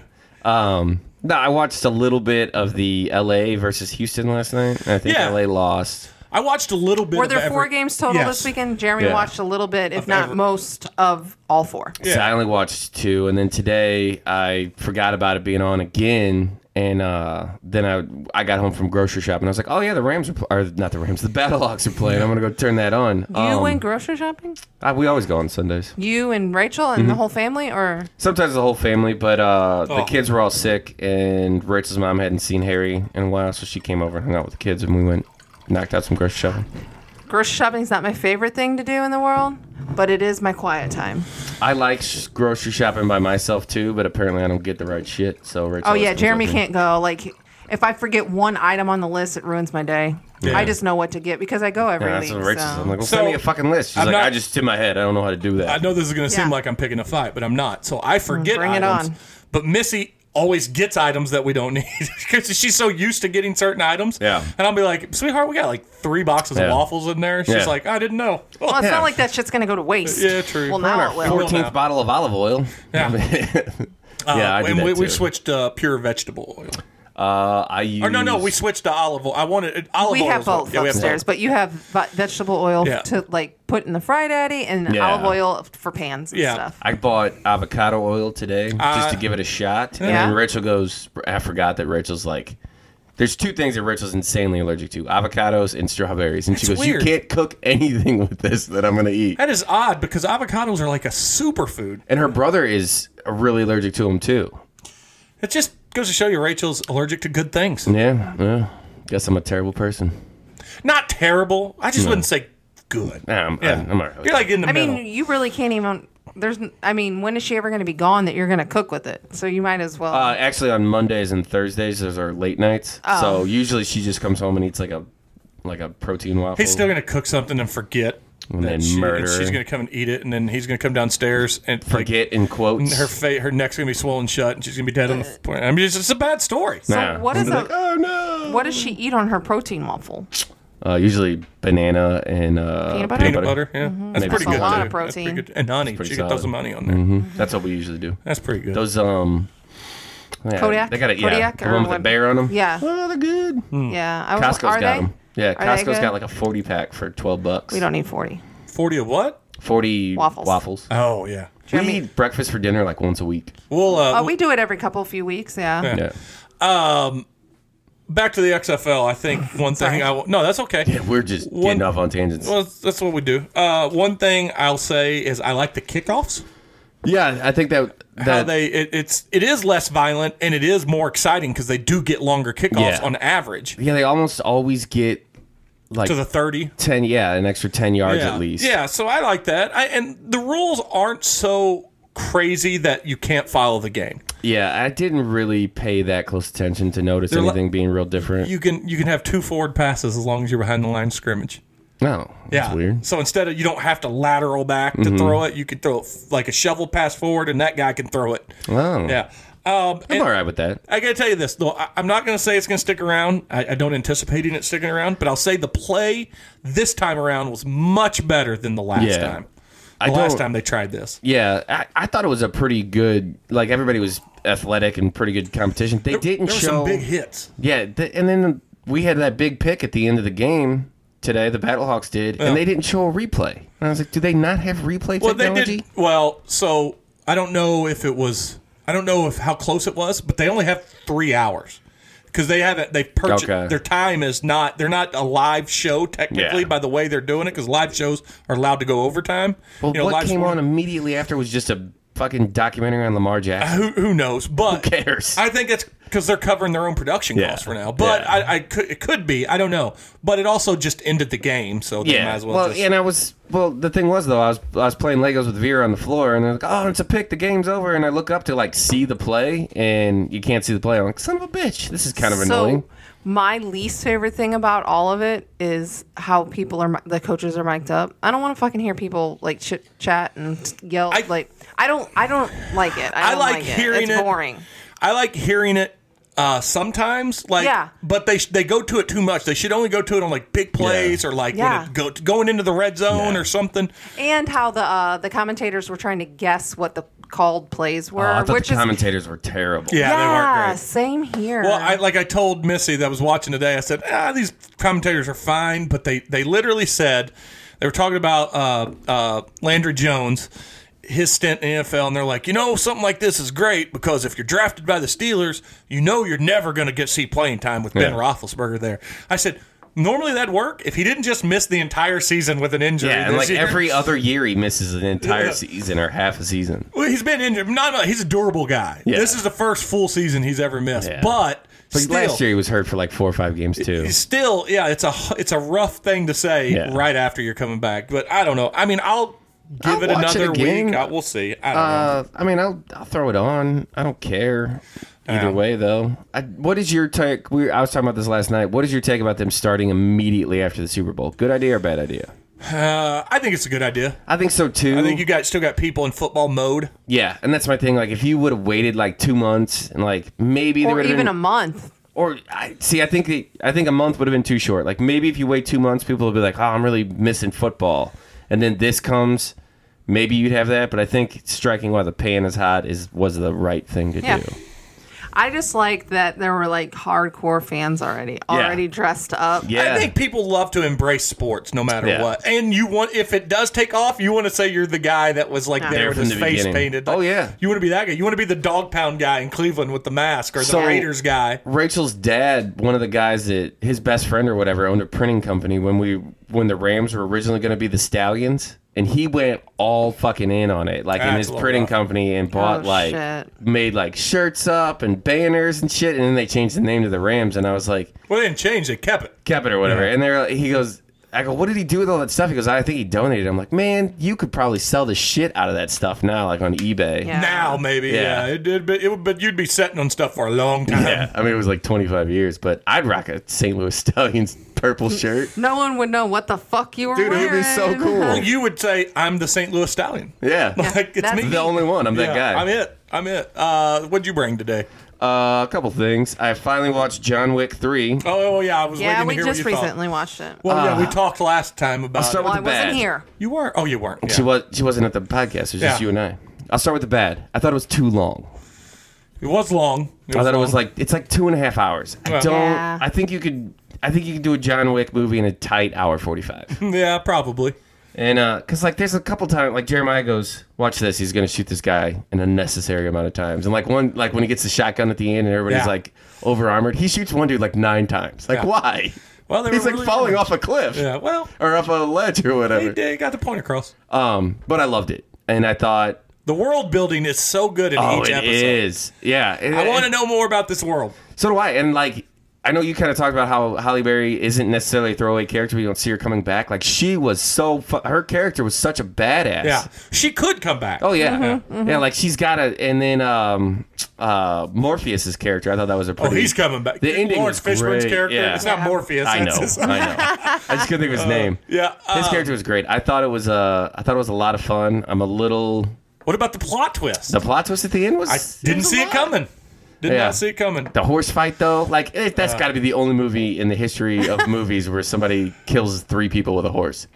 No, I watched a little bit of the LA versus Houston last night. And I think Yeah. LA lost. I watched a little bit. Were of there every- 4 games total Yes. this weekend? Jeremy Yeah. watched a little bit, if Of not every- most of all 4. Yeah. So I only watched 2, and then today I forgot about it being on again. And then I got home from grocery shopping. I was like, oh yeah, the Rams are not the Rams, the Battlehawks are playing. I'm gonna go turn that on. You went grocery shopping? We always go on Sundays. You and Rachel and the whole family, or Sometimes the whole family, but the kids were all sick, and Rachel's mom hadn't seen Harry in a while, so she came over and hung out with the kids, and we went knocked out some grocery shopping. grocery shopping is not my favorite thing to do in the world, but it is my quiet time. I like grocery shopping by myself too, but apparently I don't get the right shit. So Rachel. Oh always yeah, comes Jeremy over here. can't go. Like if I forget one item on the list, it ruins my day. Yeah. I just know what to get because I go every Yeah, that's week. what Rachel's. so. I'm like, well, So, send me a fucking list. She's I'm like, not- I just in my head, I don't know how to do that. I know this is going to seem Yeah. like I'm picking a fight, but I'm not. So I forget Bring it items. on. But Missy always gets items that we don't need because she's so used to getting certain items. Yeah. And I'll be like, sweetheart, we got like 3 boxes of Yeah. waffles in there. She's Yeah. like, I didn't know. Well, it's Yeah. not like that shit's gonna go to waste. Yeah, true. Well, We're on now our it will. 14th bottle of olive oil. Yeah. Yeah, I do and that we too. switched pure vegetable oil. I use. Or no, we switched to olive oil. I wanted olive We oil. have as well. both Yeah, we have upstairs, both. but you have vegetable oil Yeah. to like put in the Fry Daddy and Yeah. olive oil for pans and Yeah. stuff. I bought avocado oil today just to give it a shot. And Yeah. then Rachel goes, I forgot that Rachel's like, there's 2 things that Rachel's insanely allergic to: avocados and strawberries. And she It's goes, weird. you can't cook anything with this that I'm going to eat. That is odd because avocados are like a superfood. And her brother is really allergic to them too. It just goes to show you Rachel's allergic to good things. Yeah. Guess I'm a terrible person. Not terrible. I just wouldn't say good. Nah, I'm all right. You're like in the I middle. mean, you really can't even. When is she ever going to be gone that you're going to cook with it? So you might as well. Actually, on Mondays and Thursdays, those are late nights. Oh. So usually she just comes home and eats like a protein waffle. He's still gonna cook something and forget. And that then she- murder and she's her. gonna come and eat it, and then he's gonna come downstairs and forget in quotes. her neck's gonna be swollen shut, and she's gonna be dead on the point. I mean, it's a bad story. so Nah. what is I'll be a, like, oh no. what does she eat on her protein waffle? Usually banana and Peanut butter? Peanut butter, yeah, that's Maybe pretty some good. honey. too. A lot of That's pretty protein. good. And honey. pretty She throws solid. some honey on there. That's what we usually do. That's pretty good. Those yeah, Kodiak? They got it. Yeah, Kodiak the or one with the what? bear on them. Yeah. Oh, they're good. Yeah. Costco's are got they? them. Yeah, Are they Costco's good? got like a 40 pack for $12. We don't need 40. 40 of what? 40 Waffles. Oh yeah. We Jeremy- eat breakfast for dinner like once a week. Well, We do it every few weeks. Yeah. Yeah. back to the XFL. I think one thing no, that's okay. Yeah, we're just getting off on tangents. Well, that's what we do. One thing I'll say is I like the kickoffs. Yeah, I think that How it is less violent and it is more exciting because they do get longer kickoffs Yeah. on average they almost always get like to the 30. 10, an extra 10 yards Yeah. at least. Yeah, so I like that. And the rules aren't so crazy that you can't follow the game. Yeah, I didn't really pay that close attention to notice anything being real different. You can have 2 forward passes as long as you're behind the line of scrimmage. No, that's weird. So instead of, you don't have to lateral back to throw it, you can throw it like a shovel pass forward, and that guy can throw it. Wow. Yeah. I'm all right with that. I got to tell you this, though. I'm not going to say it's going to stick around. I don't anticipate it sticking around, but I'll say the play this time around was much better than the last time. The last time they tried this. Yeah, I thought it was a pretty good, like, everybody was athletic and pretty good competition. They didn't there show were some big hits. Yeah, and then we had that big pick at the end of the game today, the Battlehawks did, and they didn't show a replay. And I was like, do they not have replay technology? They did. Well, so I don't know if how close it was, but they only have 3 hours. Because they've purchased, their time is not, they're not a live show technically by the way they're doing it, because live shows are allowed to go overtime. Well, what came on immediately after was just a fucking documentary on Lamar Jackson. Who knows? But who cares? I think it's because they're covering their own production costs for now. But it could be. I don't know. But it also just ended the game, so they might as well. The thing was though, I was playing Legos with Vera on the floor, and they're like, "Oh, it's a pick. The game's over." And I look up to like see the play, and you can't see the play. I'm like, "Son of a bitch! This is kind of annoying." My least favorite thing about all of it is how the coaches are mic'd up. I don't want to fucking hear people like chit chat and yell. I don't like it. I like hearing it. It's boring. I like hearing it sometimes, but they go to it too much. They should only go to it on like big plays or like when going into the red zone or something. And how the commentators were trying to guess what the called plays were. I thought the commentators were terrible. Yeah, they weren't great. Same here. Well, I told Missy that was watching today, I said, these commentators are fine, but they literally said, they were talking about Landry Jones, his stint in the NFL, and they're like, something like this is great because if you're drafted by the Steelers, you're never going to see playing time with Ben Roethlisberger there. I said, normally that'd work if he didn't just miss the entire season with an injury. Yeah, and like every other year he misses an entire season or half a season. Well, he's been injured. He's a durable guy. Yeah. This is the first full season he's ever missed. Yeah. But still, last year he was hurt for like 4 or 5 games too. Still, it's a rough thing to say right after you're coming back. But I don't know. I mean, I'll give it another week. We'll see. I don't know. I mean, I'll throw it on. I don't care. Either way, though, what is your take? I was talking about this last night. What is your take about them starting immediately after the Super Bowl? Good idea or bad idea? I think it's a good idea. I think so too. I think you still got people in football mode. Yeah, and that's my thing. Like, if you would have waited like 2 months and like maybe there would have been a month. Or I think a month would have been too short. Like maybe if you wait 2 months, people will be like, "Oh, I'm really missing football," and then this comes. Maybe you'd have that, but I think striking while the pan is hot was the right thing to do. I just like that there were like hardcore fans already dressed up. Yeah. I think people love to embrace sports no matter what. And if it does take off, you want to say you're the guy that was like there with his face painted. Oh yeah. You want to be that guy. You want to be the dog pound guy in Cleveland with the mask or the Raiders guy. Rachel's dad, one of the guys that his best friend or whatever owned a printing company when the Rams were originally going to be the Stallions. And he went all fucking in on it, like in his printing company, and bought made like shirts up and banners and shit. And then they changed the name to the Rams, and I was like, "Well, they didn't change; they kept it or whatever." Yeah. And he goes, "I go, what did he do with all that stuff?" He goes, "I think he donated." I'm like, "Man, you could probably sell the shit out of that stuff now, like on eBay." Yeah. Now maybe, it did, but you'd be sitting on stuff for a long time. Yeah, I mean it was like 25 years, but I'd rock a St. Louis Stallions purple shirt. No one would know what the fuck you were wearing. Dude, it would be so cool. You would say, "I'm the St. Louis Stallion." Yeah, it's me. The only one. I'm that guy. I'm it. What'd you bring today? A couple things. I finally watched John Wick 3. Oh yeah, I was waiting to hear what you thought. Yeah, we just recently watched it. Well, we talked last time about. I'll start with the bad. I wasn't here. You weren't. Oh, you weren't. Yeah. She wasn't at the podcast. It was just you and I. I'll start with the bad. I thought it was too long. It was long. I thought it was it's like 2.5 hours. I think you could do a John Wick movie in a tight hour 45. Yeah, probably. And because there's a couple times Jeremiah goes, "Watch this, he's gonna shoot this guy an unnecessary amount of times." And when he gets the shotgun at the end and everybody's like over armored, he shoots one dude like 9 times. Why? Well, he's really falling off a cliff. Yeah, well, or off a ledge or whatever. He got the point across. But I loved it, and I thought the world building is so good in each episode. It is. Yeah, I want to know more about this world. So do I, and I know you kind of talked about how Halle Berry isn't necessarily a throwaway character, but you don't see her coming back. Like, she was her character was such a badass. Yeah, she could come back. Oh, yeah. Yeah, like, she's got a... And then Morpheus' character, I thought that was a pretty... Oh, he's coming back. The ending Lawrence was Fishburne's great. character. Yeah. It's not Morpheus. I know. I just couldn't think of his name. Yeah. His character was great. I thought it was a lot of fun. I'm a little... What about the plot twist? The plot twist at the end was... I didn't see it coming. Did not see it coming. The horse fight, though, like, that's got to be the only movie in the history of movies where somebody kills 3 people with a horse.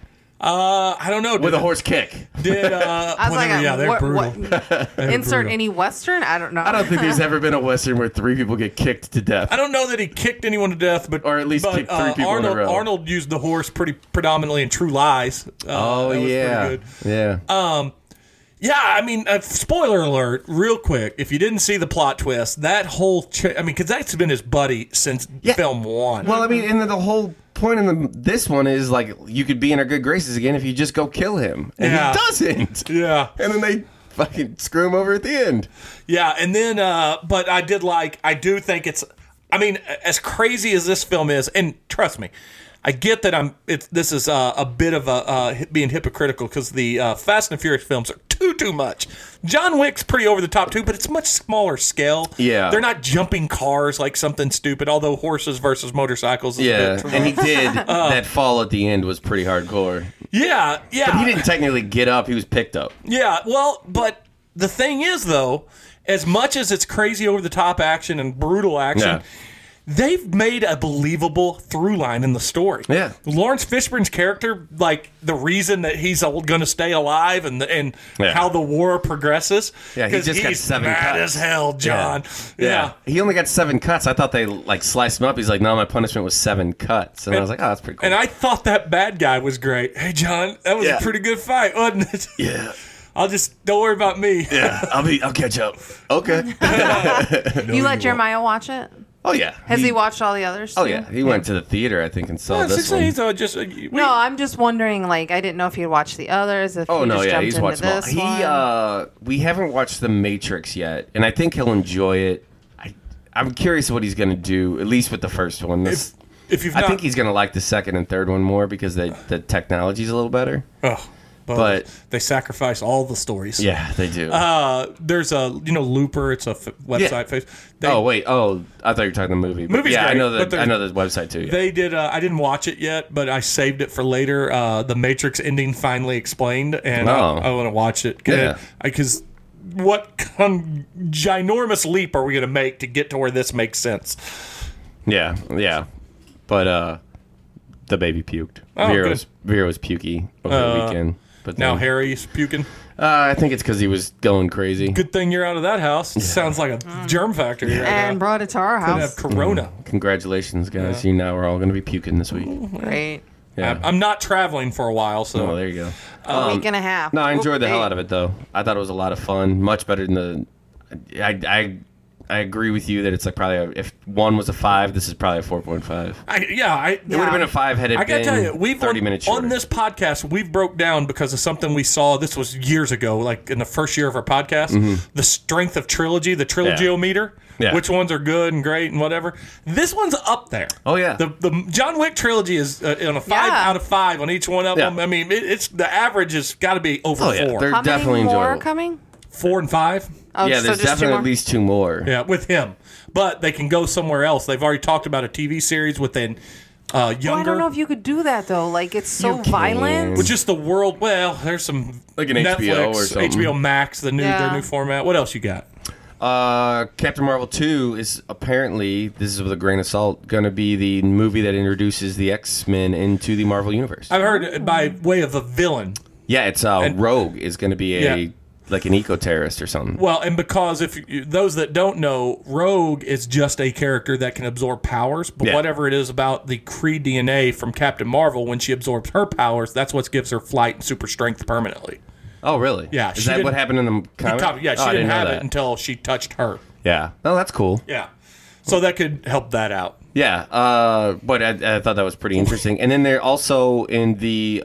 I don't know. With a horse kick. Did I was like, they're brutal. Insert any Western? I don't know. I don't think there's ever been a Western where 3 people get kicked to death. I don't know that he kicked anyone to death, but or at least kicked 3 people in a row. Arnold used the horse pretty predominantly in True Lies. Oh, yeah. Yeah. Yeah, I mean, spoiler alert, real quick. If you didn't see the plot twist, that whole... because that's been his buddy since film 1. Well, I mean, and the whole point in this one is, like, you could be in our good graces again if you just go kill him. And he doesn't. Yeah. And then they fucking screw him over at the end. Yeah, and then... but I do think it's... I mean, as crazy as this film is, and trust me... I get that this is a bit of being hypocritical because the Fast and Furious films are too much. John Wick's pretty over the top too, but it's much smaller scale. Yeah, they're not jumping cars like something stupid. Although horses versus motorcycles. Is a bit and he did that fall at the end was pretty hardcore. Yeah. But he didn't technically get up; he was picked up. Yeah, well, but the thing is though, as much as it's crazy over the top action and brutal action. Yeah. They've made a believable through line in the story. Yeah. Lawrence Fishburne's character, like the reason that he's going to stay alive and how the war progresses. Yeah, he just got 7 mad cuts. as hell, John. Yeah. He only got 7 cuts. I thought they like sliced him up. He's like, no, my punishment was 7 cuts. And I was like, oh, that's pretty cool. And I thought that bad guy was great. Hey, John, that was a pretty good fight, wasn't it? Yeah. Don't worry about me. Yeah, I'll catch up. Okay. You let Jeremiah watch it? Oh, yeah. Has he watched all the others? Oh, yeah. He went to the theater, I think, and saw this one. No, I'm just wondering, like, I didn't know if he'd watched the others. If He's watched them all. We haven't watched The Matrix yet, and I think he'll enjoy it. I'm curious what he's going to do, at least with the first one. I think he's going to like the second and third one more because the technology's a little better. Oh. But they sacrifice all the stories. Yeah, they do. There's Looper. It's a website. I thought you were talking the movie. Movie's great, I know the website too. Yeah. They did. I didn't watch it yet, but I saved it for later. The Matrix ending finally explained, and I want to watch it. Because what ginormous leap are we going to make to get to where this makes sense? Yeah. But the baby puked. Vera was pukey over the weekend. But now Harry's puking? I think it's because he was going crazy. Good thing you're out of that house. It sounds like a germ factory. And brought it to our house. Could have corona. Congratulations, guys. You now are all going to be puking this week. Great. Yeah. I'm not traveling for a while, so. Oh, there you go. A week and a half. No, I enjoyed the hell out of it, though. I thought it was a lot of fun. Much better than I agree with you that it's like probably if 1 was a 5, this is probably a 4.5. It would have been a 5 had it been 30 minutes shorter. On this podcast, we've broke down because of something we saw. This was years ago, like in the first year of our podcast. The strength of trilogy, the Trilogiometer. Yeah. Which ones are good and great and whatever. This one's up there. Oh yeah. The John Wick trilogy is on a 5 out of 5 on each one of them. I mean, it's the average has got to be over 4. They're How definitely many more enjoyable. Coming? 4 and 5. Oh, yeah, there's definitely at least 2 more. Yeah, with him. But they can go somewhere else. They've already talked about a TV series within younger. Well, I don't know if you could do that, though. Like, it's so violent. With just the world, there's some like an Netflix, HBO or something. HBO Max, their new format. What else you got? Captain Marvel 2 is apparently, this is with a grain of salt, going to be the movie that introduces the X-Men into the Marvel Universe. I've heard by way of a villain. Yeah, it's Rogue is going to be like an eco-terrorist or something. Well, and because those that don't know, Rogue is just a character that can absorb powers, but whatever it is about the Kree DNA from Captain Marvel, when she absorbs her powers, that's what gives her flight and super strength permanently. Oh, really? Yeah. Is that what happened in the comic? Yeah, she didn't have it until she touched her. Yeah. Oh, that's cool. Yeah. So that could help that out. Yeah. But I thought that was pretty interesting. And then they're also in the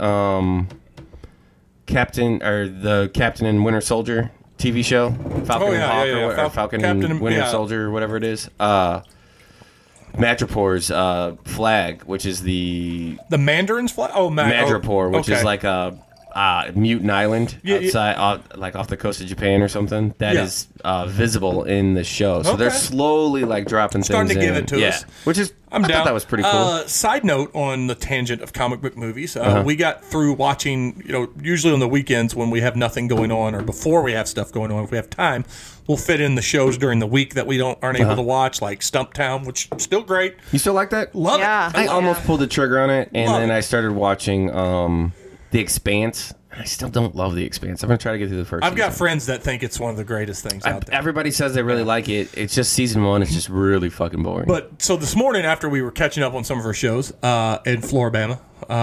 Captain and Winter Soldier TV show, Falcon and Hawk, or Falcon and Winter Soldier, or whatever it is. Madripoor's flag, which is the Mandarin's flag. Oh, Madripoor, which okay. is like a mutant island outside, like off the coast of Japan or something. That is visible in the show. So they're slowly like dropping starting things to give in. it to us. Which is I thought that was pretty cool. Side note on the tangent of comic book movies, we got through watching. Usually on the weekends when we have nothing going on, or before we have stuff going on, if we have time, we'll fit in the shows during the week that we aren't able to watch, like Stumptown, which is still great. You still like that? Love it. I almost pulled the trigger on it, and then I started watching The Expanse. I still don't love The Expanse. I'm going to try to get through the first I've season. got friends that think it's one of the greatest things out there. Everybody says they really like it. It's just season 1 is just really fucking boring. But so this morning, after we were catching up on some of our shows in Floribama,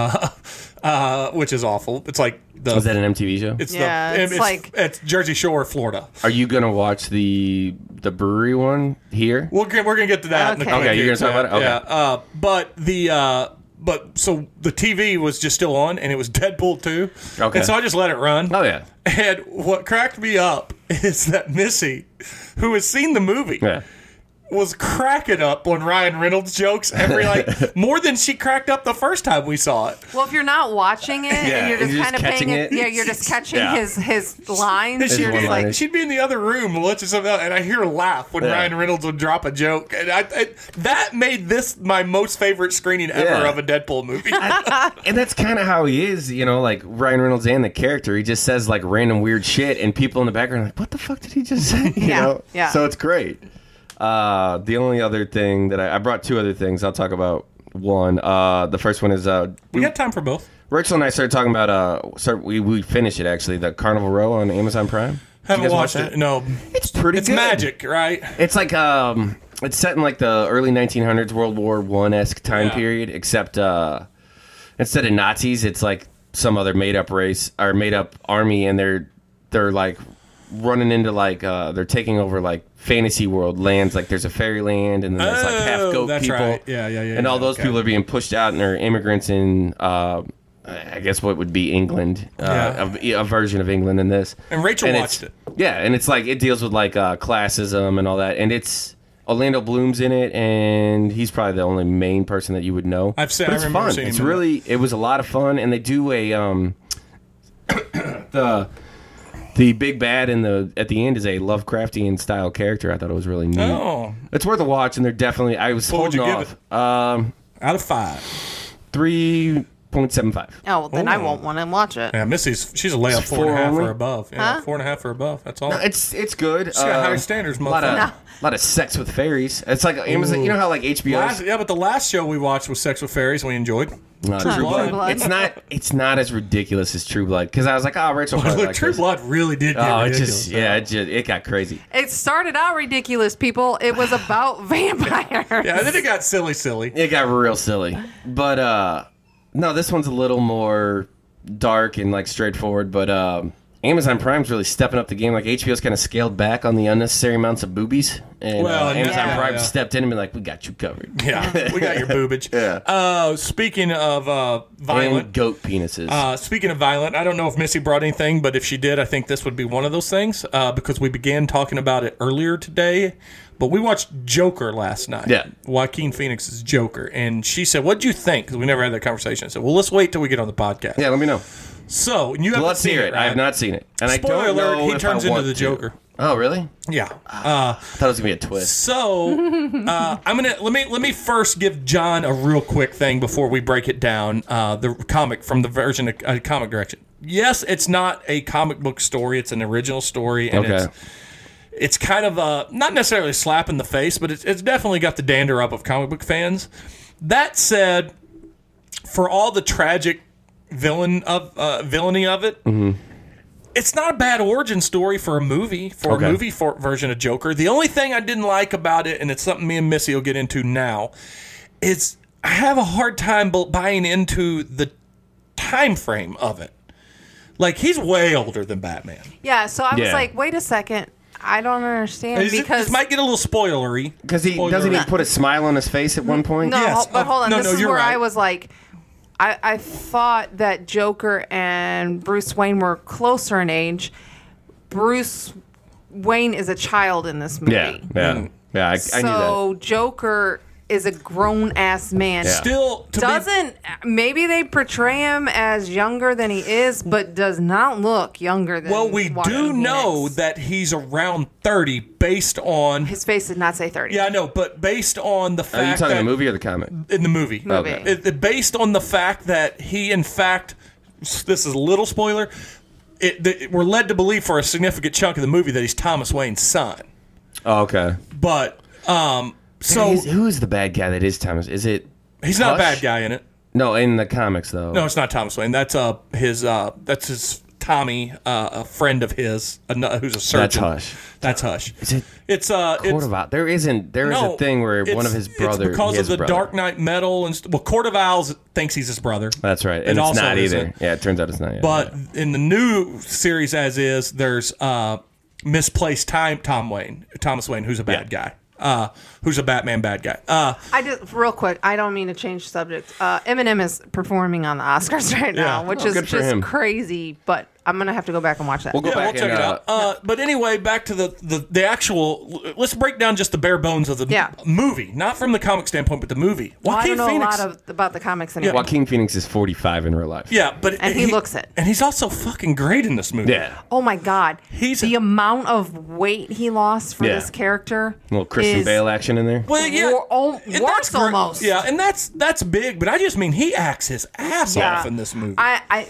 which is awful. It's like is that an MTV show? It's Jersey Shore, Florida. Are you going to watch the brewery one here? We're going to get to that. Okay, you're going to talk about it? Okay. Yeah. But so the TV was just still on, and it was Deadpool 2. Okay. And so I just let it run. Oh, yeah. And what cracked me up is that Missy, who has seen the movie, was cracking up on Ryan Reynolds jokes more than she cracked up the first time we saw it. Well, if you're not watching it and you're just kind of paying it, you're just catching his lines. You're just like, she'd be in the other room watching something else, and I hear her laugh when Ryan Reynolds would drop a joke, and that made this my most favorite screening ever of a Deadpool movie. And that's kind of how he is, like Ryan Reynolds and the character. He just says like random weird shit, and people in the background are like, "What the fuck did he just say?" You know? Yeah. So it's great. The only other thing that I brought 2 other things. I'll talk about one. The first one is we got time for both. Rachel and I started talking about we finished it actually, the Carnival Row on Amazon Prime. Haven't watched it. No, it's pretty. It's good. Magic, right? It's like it's set in like the early 1900s, World War I-esque time period, except instead of Nazis, it's like some other made up race or made up army, and they're like running into like they're taking over like fantasy world lands. Like there's a fairyland, and then there's like half goat people. Right. Yeah. And all those people are being pushed out, and they're immigrants in I guess what would be England, a version of England in this. And Rachel watched it. Yeah, and it's like it deals with like classism and all that, and it's Orlando Bloom's in it, and he's probably the only main person that you would know. But it's fun. It's really it was a lot of fun, and they do a the big bad at the end is a Lovecraftian style character. I thought it was really neat. Oh, it's worth a watch, and they're definitely. I was holding off. Give it? Out of 5, 3.75. Oh, well, then I won't want to watch it. Yeah, she's a layup 4.5 or above. Yeah, 4.5 or above. That's all. No, it's good. She's got high standards, motherfucker. A lot of sex with fairies. It's like Amazon. You know how like HBO. But the last show we watched was Sex with Fairies. We enjoyed. True Blood. It's not as ridiculous as True Blood, because I was like, oh, Rachel. Look, True Blood really did get ridiculous. It got crazy. It started out ridiculous, people. It was about vampires. Yeah, and then it got silly. It got real silly, but no, this one's a little more dark and like straightforward. But Amazon Prime's really stepping up the game. Like HBO's kind of scaled back on the unnecessary amounts of boobies, and Amazon Prime stepped in and been like, "We got you covered." Yeah, we got your boobage. Speaking of violent, and goat penises. Speaking of violent, I don't know if Missy brought anything, but if she did, I think this would be one of those things because we began talking about it earlier today. But we watched Joker last night. Yeah. Joaquin Phoenix's Joker. And she said, what'd you think? Because we never had that conversation. I said, well, let's wait till we get on the podcast. Yeah, let me know. So, and you haven't seen it, right? I have not seen it. And Spoiler I don't know alert, he if turns I into want the Joker. To. Oh, really? Yeah. I thought it was going to be a twist. So, let me first give John a real quick thing before we break it down. The comic from the version of Comic Direction. Yes, it's not a comic book story. It's an original story. And it's kind of not necessarily a slap in the face, but it's definitely got the dander up of comic book fans. That said, for all the tragic villainy of it, it's not a bad origin story for a movie, a movie version of Joker. The only thing I didn't like about it, and it's something me and Missy will get into now, is I have a hard time buying into the time frame of it. Like, he's way older than Batman. Yeah, so I was like, wait a second. I don't understand because this might get a little spoilery. Because doesn't he put a smile on his face at one point? No, yes. But hold on. This is where right. I was like, I thought that Joker and Bruce Wayne were closer in age. Bruce Wayne is a child in this movie. Yeah, I knew that. So Joker is a grown ass man. Yeah. Still, maybe they portray him as younger than he is, but does not look younger than. Well, we do know that he's around 30 based on his face did not say 30. Yeah, I know, but based on the fact Are you talking that the movie or the comic? In the movie. Okay. Based on the fact that he, in fact, this is a little spoiler. We're led to believe for a significant chunk of the movie that he's Thomas Wayne's son. Oh, okay. But so who is the bad guy that is Thomas? Is it? He's not a bad guy in it. No, in the comics though. No, it's not Thomas Wayne. That's his Tommy, a friend of his, who's a surgeon. That's Hush. Is it? It's Court There is a thing where one of his brothers. It's because of the Dark Knight metal and Court of Owls thinks he's his brother. That's right, and it's not either. Yeah, it turns out it's not. But in the new series, as is, there's misplaced Thomas Wayne, who's a bad guy. Who's a Batman bad guy. I just real quick. I don't mean to change subject. Eminem is performing on the Oscars right now, which is just crazy. But I'm gonna have to go back and watch that. We'll check it out. But anyway, back to the actual. Let's break down just the bare bones of the movie, not from the comic standpoint, but the movie. I don't know a lot about the comics anymore. Joaquin Phoenix is 45 in real life. Yeah, but he looks it, and he's also fucking great in this movie. Yeah. Oh my god, the amount of weight he lost for this character. A little Christian Bale action in there. Well, yeah, worse almost. Yeah, and that's big. But I just mean he acts his ass off in this movie.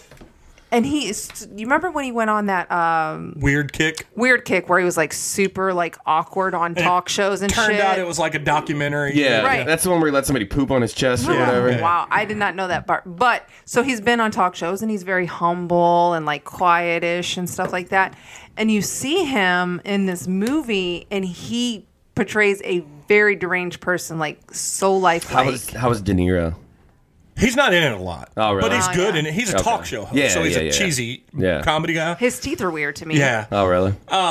And you remember when he went on that weird kick where he was like super like awkward on talk shows and turned shit. out it was like a documentary. Yeah, right. That's the one where he let somebody poop on his chest or whatever. Wow, I did not know that part. But so he's been on talk shows and he's very humble and like quietish and stuff like that. And you see him in this movie and he portrays a very deranged person, like so lifelike. How was De Niro? He's not in it a lot. Oh, really? But he's good in it. He's a talk show host, so he's a cheesy comedy guy. His teeth are weird to me. Yeah. Oh, really?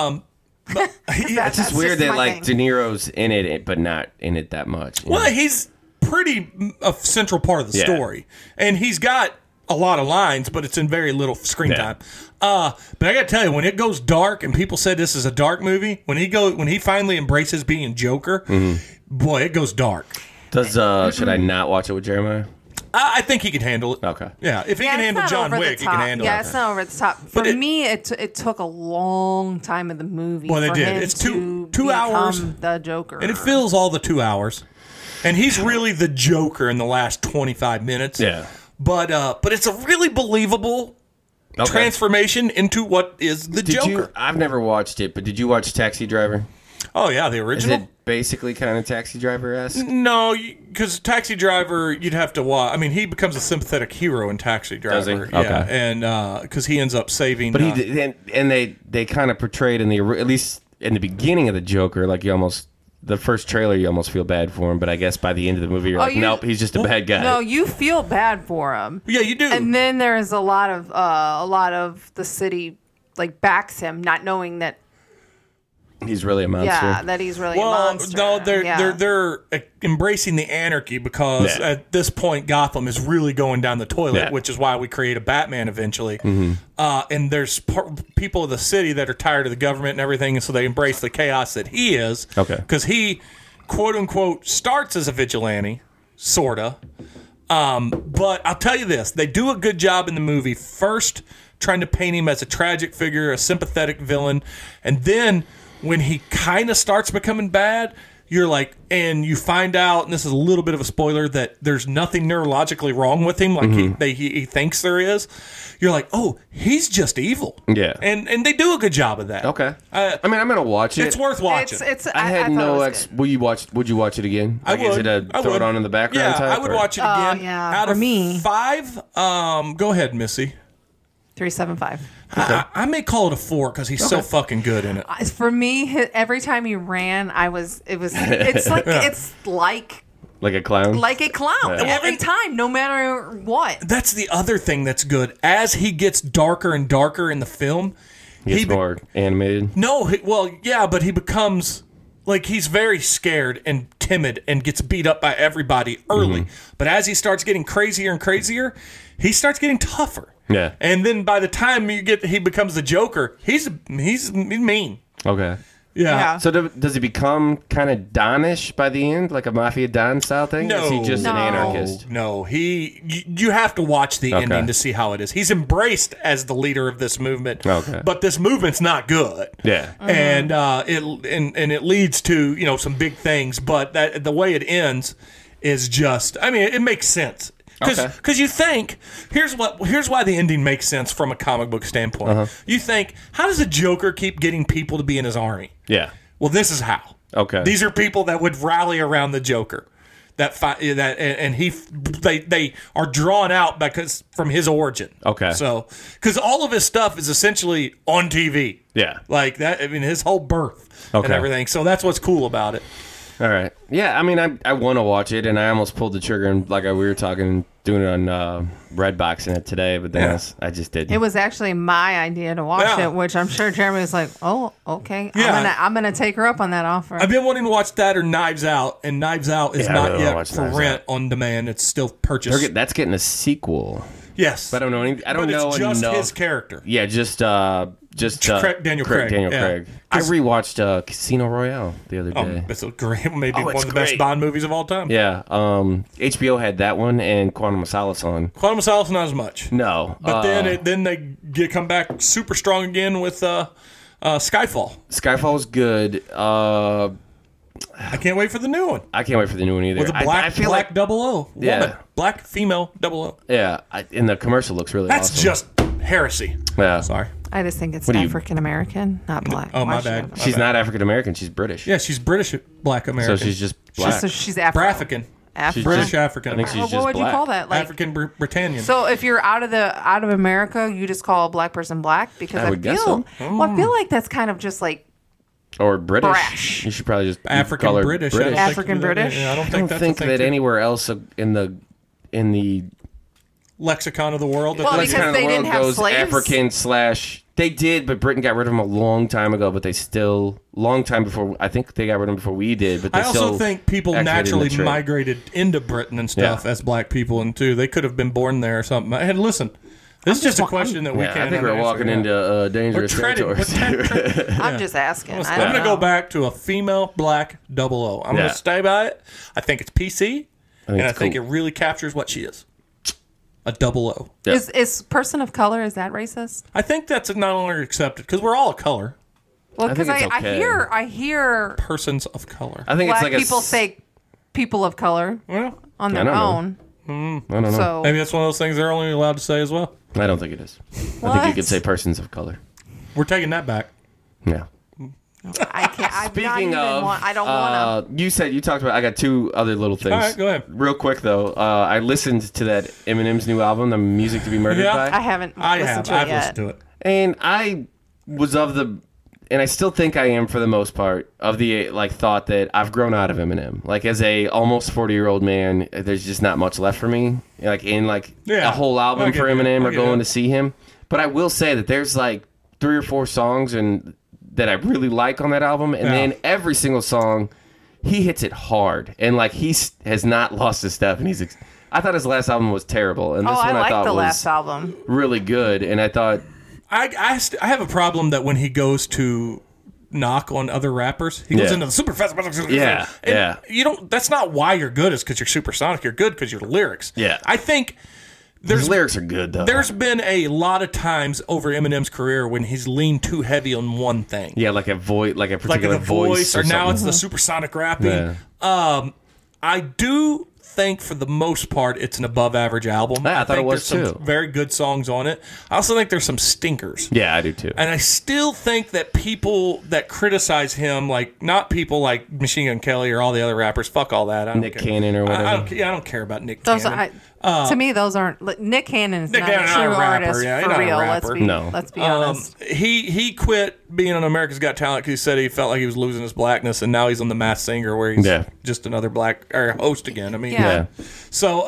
But it's just weird that like De Niro's in it, but not in it that much. Well, he's pretty a central part of the story, and he's got a lot of lines, but it's in very little screen time. But I got to tell you, when it goes dark, and people said this is a dark movie, when he finally embraces being Joker, boy, it goes dark. Should I not watch it with Jeremiah? I think he can handle it. Okay. Yeah, if he can handle John Wick, he can handle it. Yeah, it's not over the top. For me, it took a long time in the movie. Well, they did. It's two hours. The Joker. And it fills all the 2 hours. And he's really the Joker in the last 25 minutes. Yeah. But it's a really believable transformation into what is the Joker. I've never watched it, but did you watch Taxi Driver? Oh, yeah, the original. Is it basically kind of Taxi Driver-esque? No, because Taxi Driver, you'd have to watch. I mean, he becomes a sympathetic hero in Taxi Driver. Does he? Yeah, okay. And because he ends up saving. But they kind of portrayed at least in the beginning of the Joker, like the first trailer, you almost feel bad for him, but I guess by the end of the movie, you're like, nope, he's just a bad guy. No, you feel bad for him. Yeah, you do. And then there's a lot of the city like backs him, not knowing that he's really a monster. Yeah, that he's really a monster. No, they're embracing the anarchy because at this point Gotham is really going down the toilet, which is why we create a Batman eventually. And there's people of the city that are tired of the government and everything, and so they embrace the chaos that he is. Okay. Because he, quote unquote, starts as a vigilante, sorta. But I'll tell you this: they do a good job in the movie. First, trying to paint him as a tragic figure, a sympathetic villain, and then when he kind of starts becoming bad, you're like, and you find out, and this is a little bit of a spoiler, that there's nothing neurologically wrong with him, like he thinks there is. You're like, oh, he's just evil. Yeah, and they do a good job of that. Okay, I mean, I'm gonna watch it. It's worth watching. I had no ex. Would you watch it again? Like, I would. Is it throw it on in the background? Yeah, I would watch it again. Yeah, out of 5, go ahead, Missy. 3.75. I may call it a 4 because he's so fucking good in it. For me, every time he ran, it's like a clown. Like a clown every time, no matter what. That's the other thing that's good. As he gets darker and darker in the film, he gets more animated. No, but he becomes like he's very scared and timid and gets beat up by everybody early. But as he starts getting crazier and crazier, he starts getting tougher. Yeah. And then by the time he becomes the Joker, he's mean. Okay. Yeah. So does he become kind of Donish by the end, like a Mafia Don style thing? No. Is he just an No. anarchist? No, you have to watch the ending to see how it is. He's embraced as the leader of this movement, but this movement's not good. Yeah. And it leads to some big things, but the way it ends is just, I mean, it makes sense. Because you think, here's why the ending makes sense from a comic book standpoint. You think, how does a Joker keep getting people to be in his army? Yeah. Well, this is how. Okay. These are people that would rally around the Joker. They are drawn out from his origin. Okay. So, because all of his stuff is essentially on TV. Yeah. Like that. I mean, his whole birth and everything. So that's what's cool about it. All right. Yeah, I mean, I want to watch it, and I almost pulled the trigger, and we were talking, doing it on Redbox in it today, but then I just didn't. It was actually my idea to watch it, which I'm sure Jeremy was like, "Oh, okay, Yeah. I'm gonna take her up on that offer." I've been wanting to watch that or Knives Out, and Knives Out is not yet for rent on demand. It's still purchased. That's getting a sequel. Yes, but I don't know any. I don't know. It's just his character. Yeah, just Daniel Craig. Craig. I rewatched Casino Royale the other day. It's a great, maybe one of the best Bond movies of all time. Yeah, HBO had that one and Quantum of Solace on. Quantum of Solace not as much. No, but then they come back super strong again with Skyfall. Skyfall's good. I can't wait for the new one. I can't wait for the new one either. With a black 00. Yeah. Black female 00. Yeah. And the commercial looks really That's awesome. just heresy. Yeah. Sorry. I just think it's African American, not black. Oh, my bad. She's not African American. She's British. Yeah, she's British Black American. So she's just black. She's African. British African. I think she's just what would black. you call that? Like, African Britannian. So if you're out of America, you just call a black person black because I would guess so. Well, I feel like that's kind of just like or British. Brash. You should probably just African call her British. African British. I don't I don't think that anywhere else in the lexicon of the world. Well, because they didn't have slaves. African / they did, but Britain got rid of them a long time ago. But they still long time before. I think they got rid of them before we did. But they I also think people naturally trade. migrated into Britain and stuff as black people, and too they could have been born there or something. Hey, listen. This is just a question that we can't. I think we're walking into dangerous territory. I'm just asking. I'm going to go back to a female black 00. I'm going to stay by it. I think it's PC, and I think it really captures what she is. A 00. Yeah. Is person of color, is that racist? I think that's not only accepted because we're all a color. Well, because I hear persons of color. I think black it's like people say people of color on their own. I don't know. So maybe that's one of those things they're only allowed to say as well. I don't think it is. I think you could say persons of color. We're taking that back. Yeah. I can't. Speaking of, I don't want to. You talked about. I got two other little things. All right, go ahead. Real quick though, I listened to that Eminem's new album, "The Music to Be Murdered By." I haven't. I've listened to it, and I was and I still think I am for the most part of the thought that I've grown out of Eminem. Like as a almost 40-year-old man, there's just not much left for me. A whole album for Eminem or going to see him. But I will say that there's 3 or 4 songs that I really like on that album, and then every single song he hits it hard, and he has not lost his step. And I thought his last album was terrible, and this one I thought the was last album really good. And I thought. I have a problem that when he goes to knock on other rappers, he goes into the super fast. Yeah. You don't. That's not why you're good. Is because you're supersonic. You're good because your lyrics. Yeah. I think his lyrics are good though. There's been a lot of times over Eminem's career when he's leaned too heavy on one thing. Yeah, like a particular voice, or now it's the supersonic rapping. Yeah. I do think for the most part it's an above average album. I thought it was there's too. Some very good songs on it. I also think there's some stinkers. Yeah, I do too. And I still think that people that criticize him, not people like Machine Gun Kelly or all the other rappers, fuck all that. Nick Cannon or whatever. I don't care about Nick Cannon. To me, those aren't. Nick Cannon is not a true artist for real. Let's be honest. He quit being on America's Got Talent because he said he felt like he was losing his blackness, and now he's on The Masked Singer where he's just another black host again. I mean, So.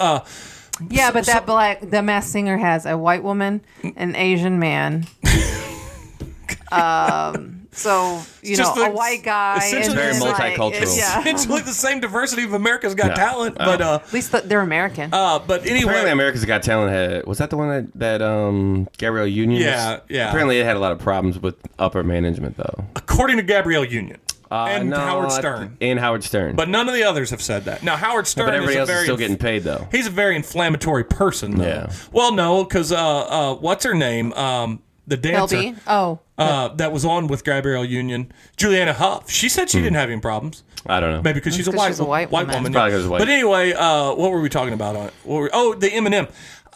But the Masked Singer has a white woman, an Asian man, So, a white guy. Essentially, very multicultural. Essentially the same diversity of America's Got Talent, but at least they're American. But anyway, apparently America's Got Talent was that the one that Gabrielle Union? Yeah. Apparently it had a lot of problems with upper management though. According to Gabrielle Union and Howard Stern. And Howard Stern. But none of the others have said that. Now Howard Stern, but everybody else is is still getting paid though. He's a very inflammatory person, though. Yeah. Well, no, because what's her name? The dancer. Kelby? Oh. That was on with Gabrielle Union, Juliana Huff. She said she didn't have any problems. I don't know. Maybe because she's a white woman. Probably 'cause white. But anyway, what were we talking about on it? The Eminem.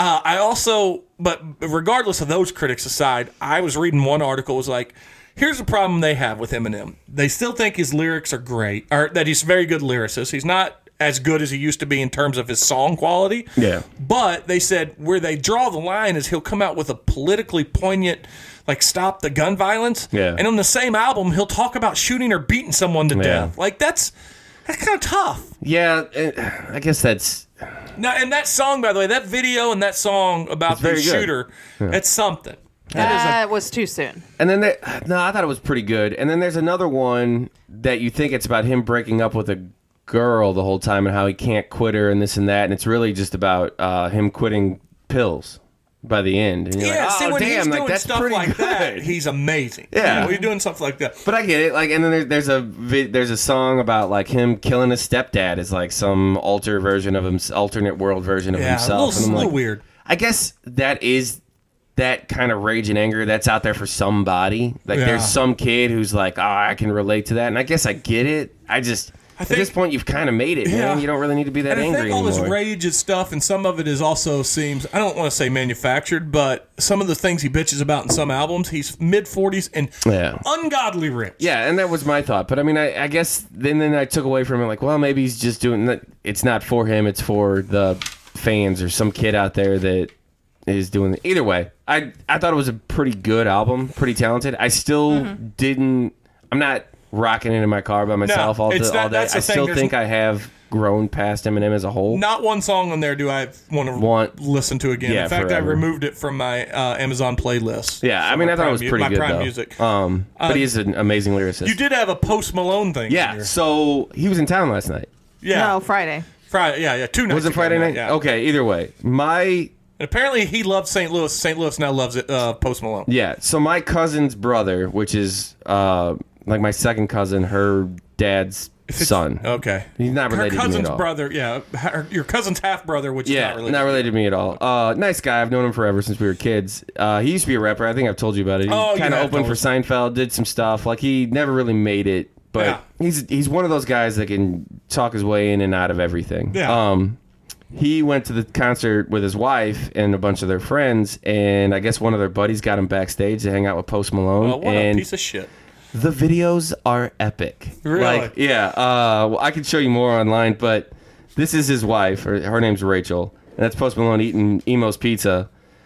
But regardless of those critics aside, I was reading one article. It was like, here's the problem they have with Eminem. They still think his lyrics are great, or that he's a very good lyricist. He's not as good as he used to be in terms of his song quality. Yeah. But they said where they draw the line is he'll come out with a politically poignant, like, stop the gun violence. Yeah. And on the same album, he'll talk about shooting or beating someone to death. Like, that's kind of tough. Yeah, I guess that's... Now, and that song, by the way, that video and that song about the shooter, it's something. That was too soon. And then, I thought it was pretty good. And then there's another one that you think it's about him breaking up with a girl the whole time and how he can't quit her and this and that. And it's really just about him quitting pills by the end. And you're like, see, when he's doing that's stuff pretty like good. that, he's amazing. Yeah. He's doing stuff like that. But I get it. Like, and then there's a song about like him killing his stepdad is like some alternate world version of himself. A little weird. I guess that is that kind of rage and anger that's out there for somebody. Like there's some kid who's like, I can relate to that. And I guess I get it. I think at this point, you've kind of made it, man. You don't really need to be that angry anymore. I think all this rage and stuff, and some of it is also seems, I don't want to say manufactured, but some of the things he bitches about in some albums, he's mid-40s and ungodly rich. Yeah, and that was my thought. But I mean, I guess then I took away from it, like, well, maybe he's just doing that. It's not for him, it's for the fans or some kid out there that is doing it. Either way, I thought it was a pretty good album, pretty talented. I still I'm not rocking it in my car by myself all day. I still think I have grown past Eminem as a whole. Not one song on there do I want to listen to again. Yeah, in fact, forever. I removed it from my Amazon playlist. Yeah, I mean, I thought it was pretty good, Prime though. Music. But he's an amazing lyricist. You did have a Post Malone thing. Yeah, so he was in town last night. Yeah. No, Friday. Yeah, 2 nights. Was it Friday night? Yeah. Okay, either way. And apparently he loved St. Louis. St. Louis now loves it. Post Malone. Yeah, so my cousin's brother, which is like my second cousin, her dad's son. Okay. He's not related to me at all. Her cousin's brother, your cousin's half-brother, which is not related. Not related to me at all. Nice guy. I've known him forever since we were kids. He used to be a rapper. I think I've told you about it. He kind of opened for Seinfeld, did some stuff. Like, he never really made it, but he's one of those guys that can talk his way in and out of everything. Yeah. He went to the concert with his wife and a bunch of their friends, and I guess one of their buddies got him backstage to hang out with Post Malone. What a piece of shit. The videos are epic. Really? Like, yeah. I can show you more online, but this is his wife. Her name's Rachel, and that's Post Malone eating Emo's Pizza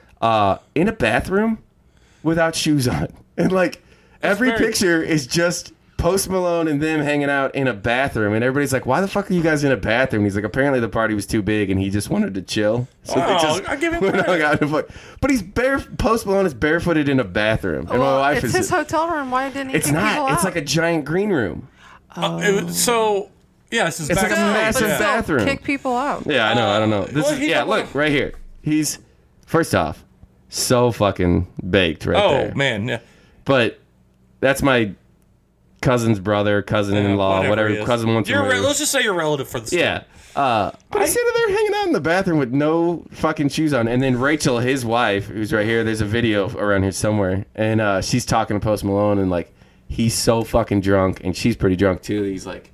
in a bathroom without shoes on. And, like, every picture is just Post Malone and them hanging out in a bathroom, and everybody's like, why the fuck are you guys in a bathroom? And he's like, apparently the party was too big and he just wanted to chill. So I give him credit. But he's Post Malone is barefooted in a bathroom. And my wife it's his hotel room. Why didn't he It's not. It's like a giant green room. It's his it's like a massive bathroom. Kick people out. Yeah, I know. I don't know. Look, right here. He's, first off, so fucking baked there. Oh, man, yeah. But that's my cousin's brother, cousin-in-law, whatever cousin wants to let's just say you're relative for the story. Yeah. But he's sitting there hanging out in the bathroom with no fucking shoes on. And then Rachel, his wife, who's right here, there's a video around here somewhere, and she's talking to Post Malone, and, like, he's so fucking drunk, and she's pretty drunk, too. He's like,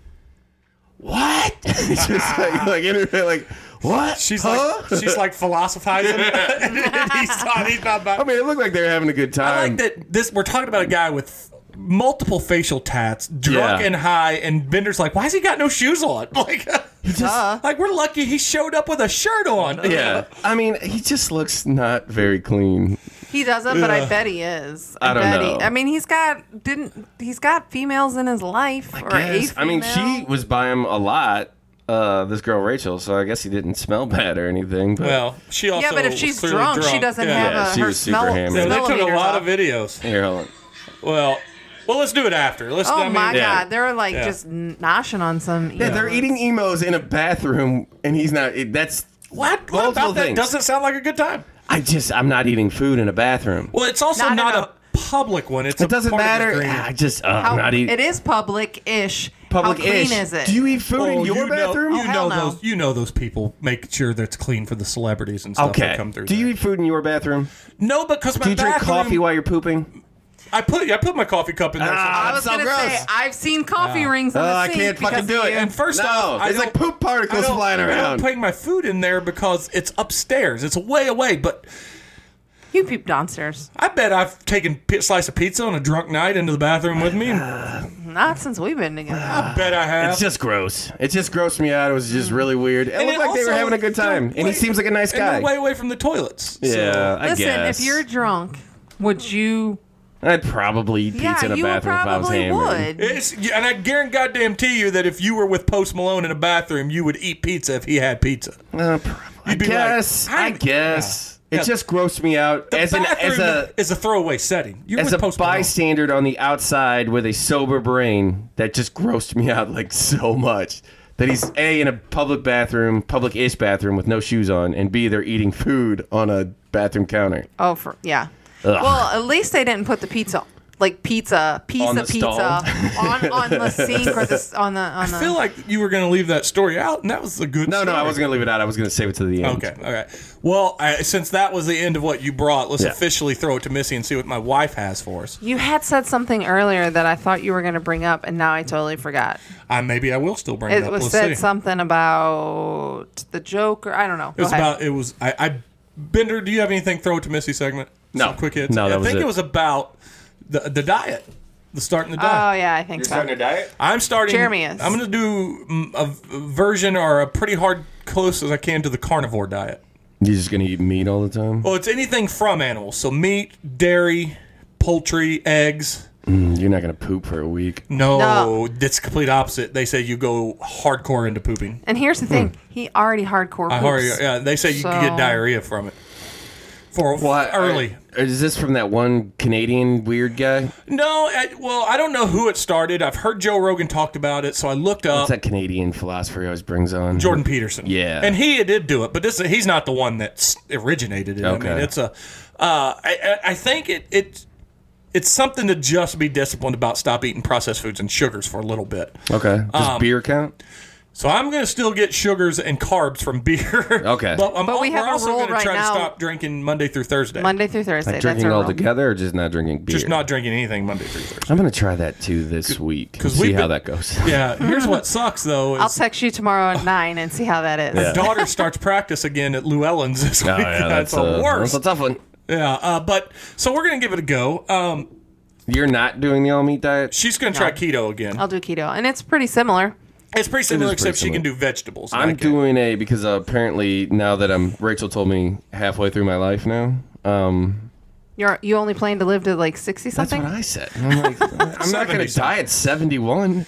what? It's just like, what? She's like philosophizing. he's not about. I mean, it looked like they were having a good time. I like that we're talking about a guy with multiple facial tats, drunk and high, and Bender's like, why has he got no shoes on? Like, we're lucky he showed up with a shirt on. Yeah. I mean, he just looks not very clean. He doesn't, but I bet he is. I don't know. I mean, he's got females in his life. I mean, she was by him a lot. This girl Rachel, so I guess he didn't smell bad or anything. But. Well, she also but if she's drunk, she doesn't have she her was super smell. hammered. Yeah, they took a lot of videos. Here, hold on. Well, Well, let's do it after. My God. They're like just noshing on some. Yeah, they're eating emos in a bathroom, and he's not. That's what about that? Doesn't sound like a good time. I'm not eating food in a bathroom. Well, it's also not a public one. It doesn't matter. I'm not eating. It is public-ish. Public-ish. How clean is it? Do you eat food in your bathroom? You know those people make sure that it's clean for the celebrities and stuff that come through. Do you eat food in your bathroom? No, because do you drink coffee while you're pooping? I put my coffee cup in there. I was going to say, I've seen coffee rings on the sink. I can't fucking do it. And first off, there's like poop particles flying around. I don't put my food in there because it's upstairs. It's way away, but... You poop downstairs. I bet I've taken a slice of pizza on a drunk night into the bathroom with me. Not since we've been together. I bet I have. It's just gross. It just grossed me out. It was just really weird. It looked like they were having a good time. And he seems like a nice guy. And they're way away from the toilets. Yeah, I guess. Listen, if you're drunk, would you... I'd probably eat pizza in a bathroom if I was hammered. And I guarantee you that if you were with Post Malone in a bathroom, you would eat pizza if he had pizza. I guess. It just grossed me out. As a throwaway setting. You're as with a Post Malone. bystander on the outside with a sober brain, that just grossed me out like so much. That he's A, in a public bathroom, public-ish bathroom with no shoes on, and B, they're eating food on a bathroom counter. Yeah. Ugh. Well, at least they didn't put the pizza on the sink or on the. I feel like you were going to leave that story out, and that was a good. No, I wasn't going to leave it out. I was going to save it to the end. Okay, all right. Well, since that was the end of what you brought, let's officially throw it to Missy and see what my wife has for us. You had said something earlier that I thought you were going to bring up, and now I totally forgot. Maybe I will still bring it up. It said something about the Joker. I don't know. Bender, do you have anything throw it to Missy segment? No. Some quick hits? No, I think it was about the diet. The starting the diet. Oh, yeah, I think so. You're starting a diet? I'm starting. Jeremy is. I'm going to do a version or a pretty hard close as I can to the carnivore diet. You're just going to eat meat all the time? Well, it's anything from animals. So meat, dairy, poultry, eggs. You're not going to poop for a week. No, that's the complete opposite. They say you go hardcore into pooping. And here's the thing. He already hardcore poops. They say you can get diarrhea from it. Early. Is this from that one Canadian weird guy? No, I don't know who it started. I've heard Joe Rogan talked about it, so I looked up. What's that Canadian philosopher he always brings on? Jordan Peterson. Yeah. And he did do it, but he's not the one that originated it. Okay. I mean, it's I think it's something to just be disciplined about. Stop eating processed foods and sugars for a little bit. Okay. Does beer count? So I'm going to still get sugars and carbs from beer. Okay. But we're also going to try to stop drinking Monday through Thursday. Like drinking altogether or just not drinking beer? Just not drinking anything Monday through Thursday. I'm going to try that too this week. See how that goes. Yeah. Here's what sucks though. I'll text you tomorrow at 9 and see how that is. My daughter starts practice again at Llewellyn's this week. That's the worst. That's a tough one. Yeah. But so we're going to give it a go. You're not doing the all meat diet? She's going to try keto again. I'll do keto. And it's pretty similar. It's pretty similar, except she can do vegetables. I'm doing because apparently now that Rachel told me halfway through my life now. You only plan to live to like 60 something? That's what I said. I'm like, I'm not going to die at 71.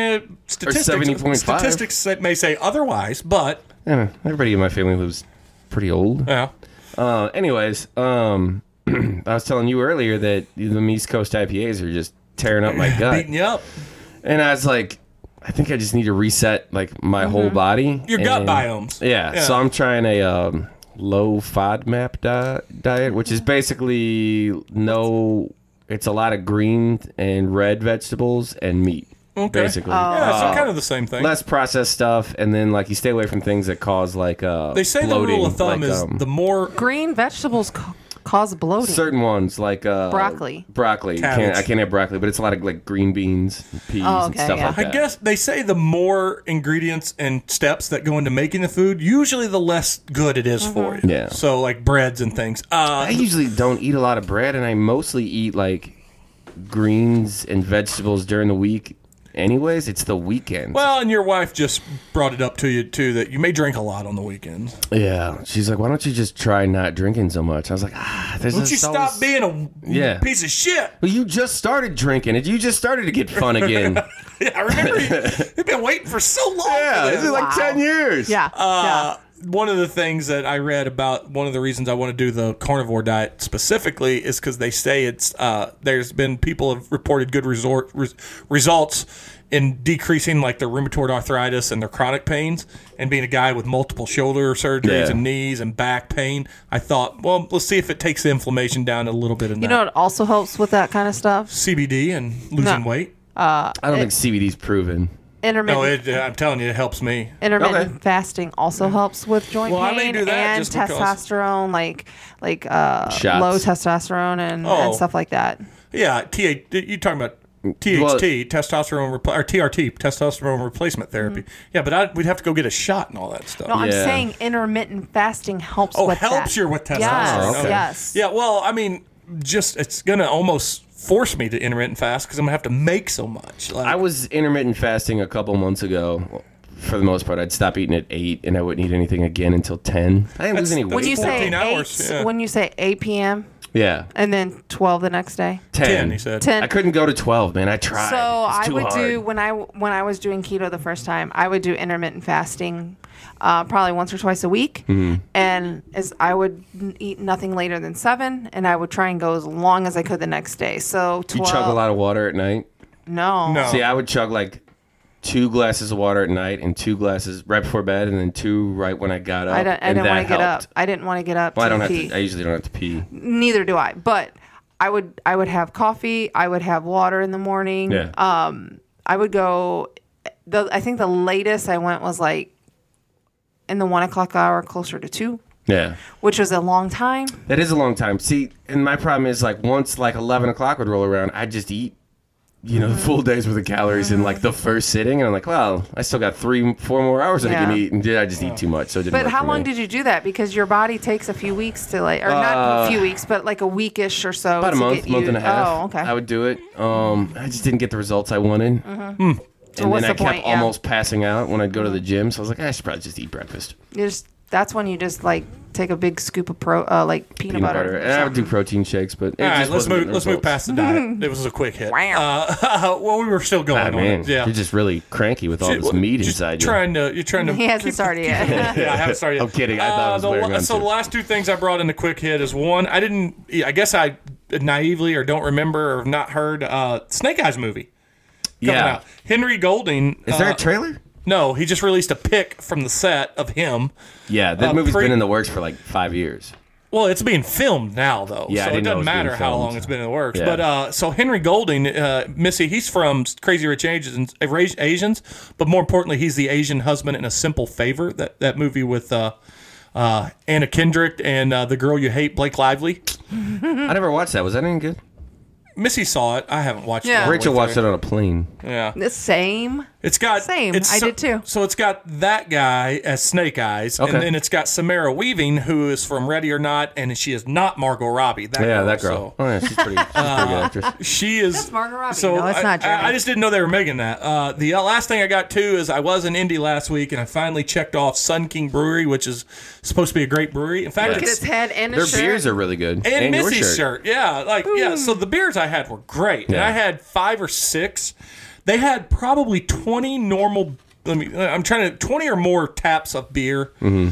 Statistics may say otherwise, but everybody in my family lives pretty old. Yeah. Anyways, I was telling you earlier that the East Coast IPAs are just tearing up my gut, beating you up, and I was like, I think I just need to reset like my whole body. Your gut biomes. Yeah. So I'm trying a low FODMAP diet, which is basically it's a lot of green and red vegetables and meat. Okay. Basically. Yeah, so kind of the same thing. Less processed stuff, and then like you stay away from things that cause like they say bloating, the rule of thumb is the more green vegetables cause bloating. Certain ones like broccoli. I can't have broccoli, but it's a lot of like green beans, peas, and stuff like that. I guess they say the more ingredients and steps that go into making the food, usually the less good it is for you. Yeah. So like breads and things. I usually don't eat a lot of bread, and I mostly eat like greens and vegetables during the week. Anyways, it's the weekend. Well, and your wife just brought it up to you, too, that you may drink a lot on the weekends. Yeah. She's like, why don't you just try not drinking so much? I was like, there's Why don't you stop being a piece of shit? Well, you just started drinking, and you just started to get fun again. Yeah, I remember you've been waiting for so long. Yeah, this is like 10 years. Yeah. one of the things that I read about one of the reasons I want to do the carnivore diet specifically is because they say it's there's been people have reported good results in decreasing like their rheumatoid arthritis and their chronic pains. And being a guy with multiple shoulder surgeries and knees and back pain, I thought, well, let's see if it takes the inflammation down a little bit. You know what also helps with that kind of stuff? CBD and losing weight. I don't think CBD's proven. Intermittent. No, I'm telling you, it helps me. Intermittent fasting also helps with joint pain I may do that and just because. Testosterone, like low testosterone and stuff like that. Yeah, you're talking about THT, testosterone or TRT, testosterone replacement therapy. Mm-hmm. Yeah, but we'd have to go get a shot and all that stuff. No, I'm saying intermittent fasting helps. Helps that. you with testosterone. Yes, okay. yes. Yeah, well, I mean, it's gonna almost force me to intermittent fast because I'm gonna have to make so much. I was intermittent fasting a couple months ago. For the most part, I'd stop eating at 8, and I wouldn't eat anything again until 10. I didn't lose any weight. When you say 8, when you say 8 p.m. Yeah. And then 12 the next day. 10, he said. 10. I couldn't go to 12, man. I tried. So I would hard. do when I was doing keto the first time, I would do intermittent fasting, probably once or twice a week, and I would eat nothing later than 7, and I would try and go as long as I could the next day. So 12. You chug a lot of water at night? No. See, I would chug like 2 glasses of water at night and 2 glasses right before bed, and then 2 right when I got up. I didn't want to get up. I didn't want to get up. Well, to pee. I usually don't have to pee. Neither do I. But I would have coffee. I would have water in the morning. Yeah. I would go. I think the latest I went was like in the 1 o'clock hour, closer to 2. Yeah. Which was a long time. That is a long time. See, and my problem is like once like 11 o'clock would roll around, I'd just eat. The full days worth of calories in like the first sitting, and I'm like, well, I still got 3-4 more hours I can eat, and I just eat too much, so it didn't But work how for long me. did you do that? Because your body takes a few weeks to like, or not a few weeks, but like a weekish or so. About a month and a half. Oh, okay. I would do it. I just didn't get the results I wanted. And So what's then I the point? kept almost passing out when I'd go to the gym, so I was like, I should probably just eat breakfast. That's when you just like take a big scoop of peanut butter. And I would do protein shakes, but all right, let's move past the diet. It was a quick hit. Well, we were still going on it. Yeah, you're just really cranky with all this meat inside you. You're trying to. He hasn't started yet. Yeah, I haven't started yet. I'm kidding. I thought I was so the last 2 things I brought in the quick hit is one. I guess I naively or don't remember or have not heard Snake Eyes movie. Coming out. Henry Golding. Is there a trailer? No, he just released a pic from the set of him. Yeah, that movie's been in the works for like 5 years. Well, it's being filmed now, though. Yeah, so it doesn't matter how long it's been in the works. Yeah. But so Henry Golding, Missy, he's from Crazy Rich Asians, but more importantly, he's the Asian husband in A Simple Favor, that movie with Anna Kendrick and the girl you hate, Blake Lively. I never watched that. Was that any good? Missy saw it. I haven't watched it. Yeah. Rachel watched it on a plane. Yeah. The same. It's got same. I did too. So it's got that guy as Snake Eyes, Okay. and then it's got Samara Weaving, who is from Ready or Not, and she is not Margot Robbie. That girl. So, Oh yeah, she's pretty good actress. she is. That's Margot Robbie. So No, it's not Jeremy. I just didn't know they were making that. The last thing I got too is I was in Indy last week, and I finally checked off Sun King Brewery, which is supposed to be a great brewery. In fact, Look at his head and Their his shirt. beers are really good. and your Missy's shirt. Yeah, So the beers I had were great. And Yeah. I had 5 or 6. They had probably 20 normal. 20 or more taps of beer.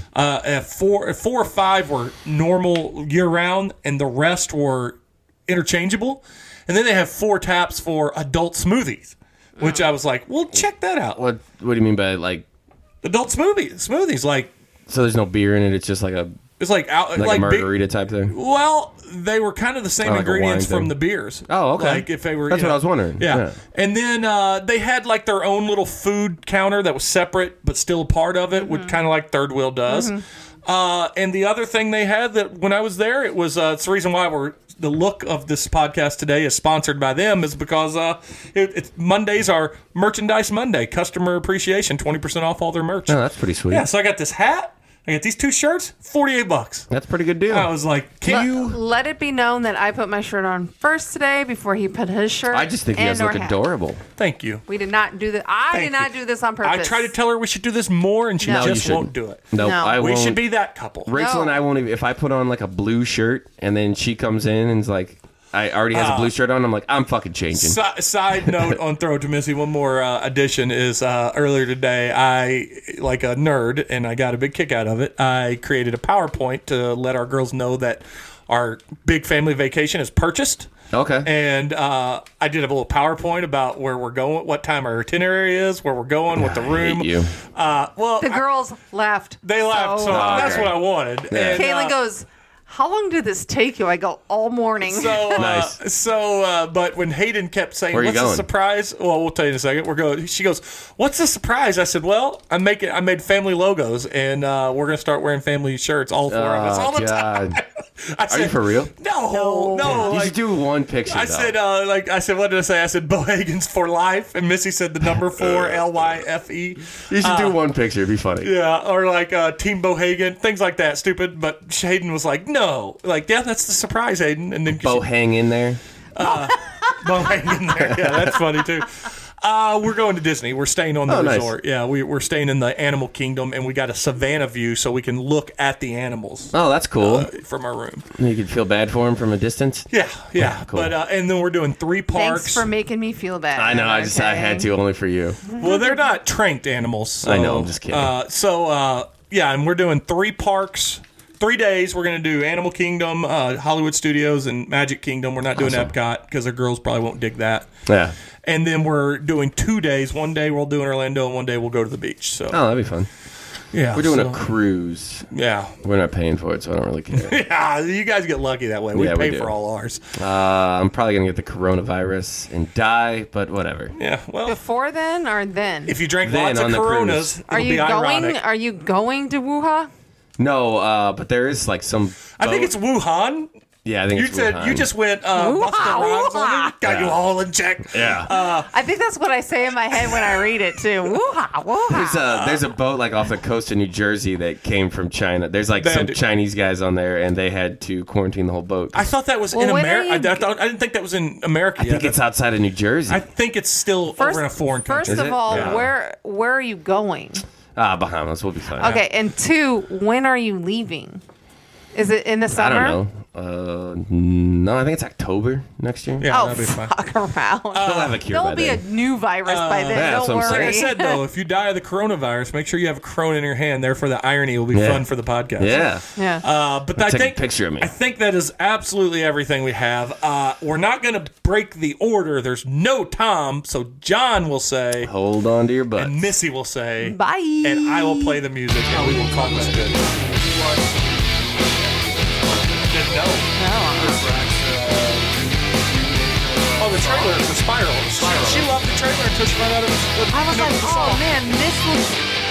4 or 5 were normal year round, and the rest were interchangeable. And then they have 4 taps for adult smoothies, which I was like, well, check that out. What do you mean by like Adult smoothies, like. So there's no beer in it. It's just like a a margarita type thing. Well, they were kind of the same Like a ingredients wine from thing. the beers. Oh, okay. Like if they were. That's what I was wondering. Yeah. And then they had like their own little food counter that was separate but still a part of it, which kind of like Third Wheel does. And the other thing they had that when I was there, it was it's the reason why the look of this podcast today is sponsored by them is because Mondays are Merchandise Monday, customer appreciation, 20% off all their merch. Oh, that's pretty sweet. Yeah, so I got this hat. I got these 2 shirts, $48. That's a pretty good deal. I was like, can you... Let it be known that I put my shirt on first today before he put his shirt. I just think you guys and/or look hat. adorable. Thank you. We did not do that. I did not do this on purpose. I tried to tell her we should do this more, and she No. just you won't shouldn't. do it. Nope, No. I We won't. should be that couple. Rachel No. and I won't even. If I put on like a blue shirt and then she comes in and's like, already has a blue shirt on. I'm like, I'm fucking changing. Side note on Throw It to Missy, one more addition is earlier today, I, like a nerd, and I got a big kick out of it, I created a PowerPoint to let our girls know that our big family vacation is purchased. Okay. And I did a little PowerPoint about where we're going, what time our itinerary is, where we're going, what the room. I hate you. Well, the girls laughed. They laughed, so that's what I wanted. Yeah. And, Kaylee goes, how long did this take you? I go, all morning. So, Nice. But when Hayden kept saying, Where are you "What's the going?" surprise?" Well, we'll tell you in a second. She goes, "What's the surprise?" I said, "Well, I made family logos, and we're gonna start wearing family shirts, all four of us, all the time." I said, are you for real? No. You should do one picture. I said, what did I say? I said, Bohagans for life, and Missy said the number 4, LYFE. You should do one picture. It'd be funny. Yeah, or like Team Bohagan, things like that. Stupid, but Hayden was like, no, like, yeah, that's the surprise, Hayden. And then hang in there. Bohang in there. Yeah, that's funny too. We're going to Disney. We're staying on the resort. Nice. Yeah, we're staying in the animal kingdom, and we got a savannah view so we can look at the animals. Oh, that's cool. From our room. You can feel bad for them from a distance. Yeah. Cool. But and then we're doing 3 parks. Thanks for making me feel bad. I know. I had to only for you. Well, they're not trained animals. So, I know. I'm just kidding. And we're doing 3 parks. 3 days. We're going to do Animal Kingdom, Hollywood Studios, and Magic Kingdom. We're not doing Epcot because the girls probably won't dig that. Yeah. And then we're doing 2 days. One day we'll do in Orlando, and one day we'll go to the beach. So that'd be fun. Yeah, we're doing a cruise. Yeah, we're not paying for it, so I don't really care. Yeah, you guys get lucky that way. We pay for all ours. I'm probably gonna get the coronavirus and die, but whatever. Yeah, well, before then or then? If you drink lots of Coronas, are you going? Are you going to Wuhan? No, but there is like some. I think it's Wuhan. Yeah, I think it's Wuhan. You just went Busta Rhymes on it. Got you all in check. Yeah. I think that's what I say in my head when I read it too. Wuhan. There's a boat like off the coast of New Jersey that came from China. There's like some Chinese guys on there, and they had to quarantine the whole boat. I thought that was in America. I didn't think that was in America. I think it's outside of New Jersey. I think it's still over in a foreign country. First of all, where are you going? Bahamas. We'll be fine. Okay, and 2, when are you leaving? Is it in the summer? I don't know. No, I think it's October next year. Yeah, that'll be fine. Fuck around. They'll have a cure There'll be a new virus by then. Yeah, don't worry. like I said, though, if you die of the coronavirus, make sure you have a Corona in your hand. Therefore, the irony will be fun for the podcast. Yeah. But I think a picture of me. I think that is absolutely everything we have. We're not going to break the order. There's no Tom, so John will say, hold on to your butt. And Missy will say, bye. And I will play the music, and we will call this good. Didn't know. Oh, the trailer for Spiral. She loved the trailer until she found out it was. I was like, oh man, this was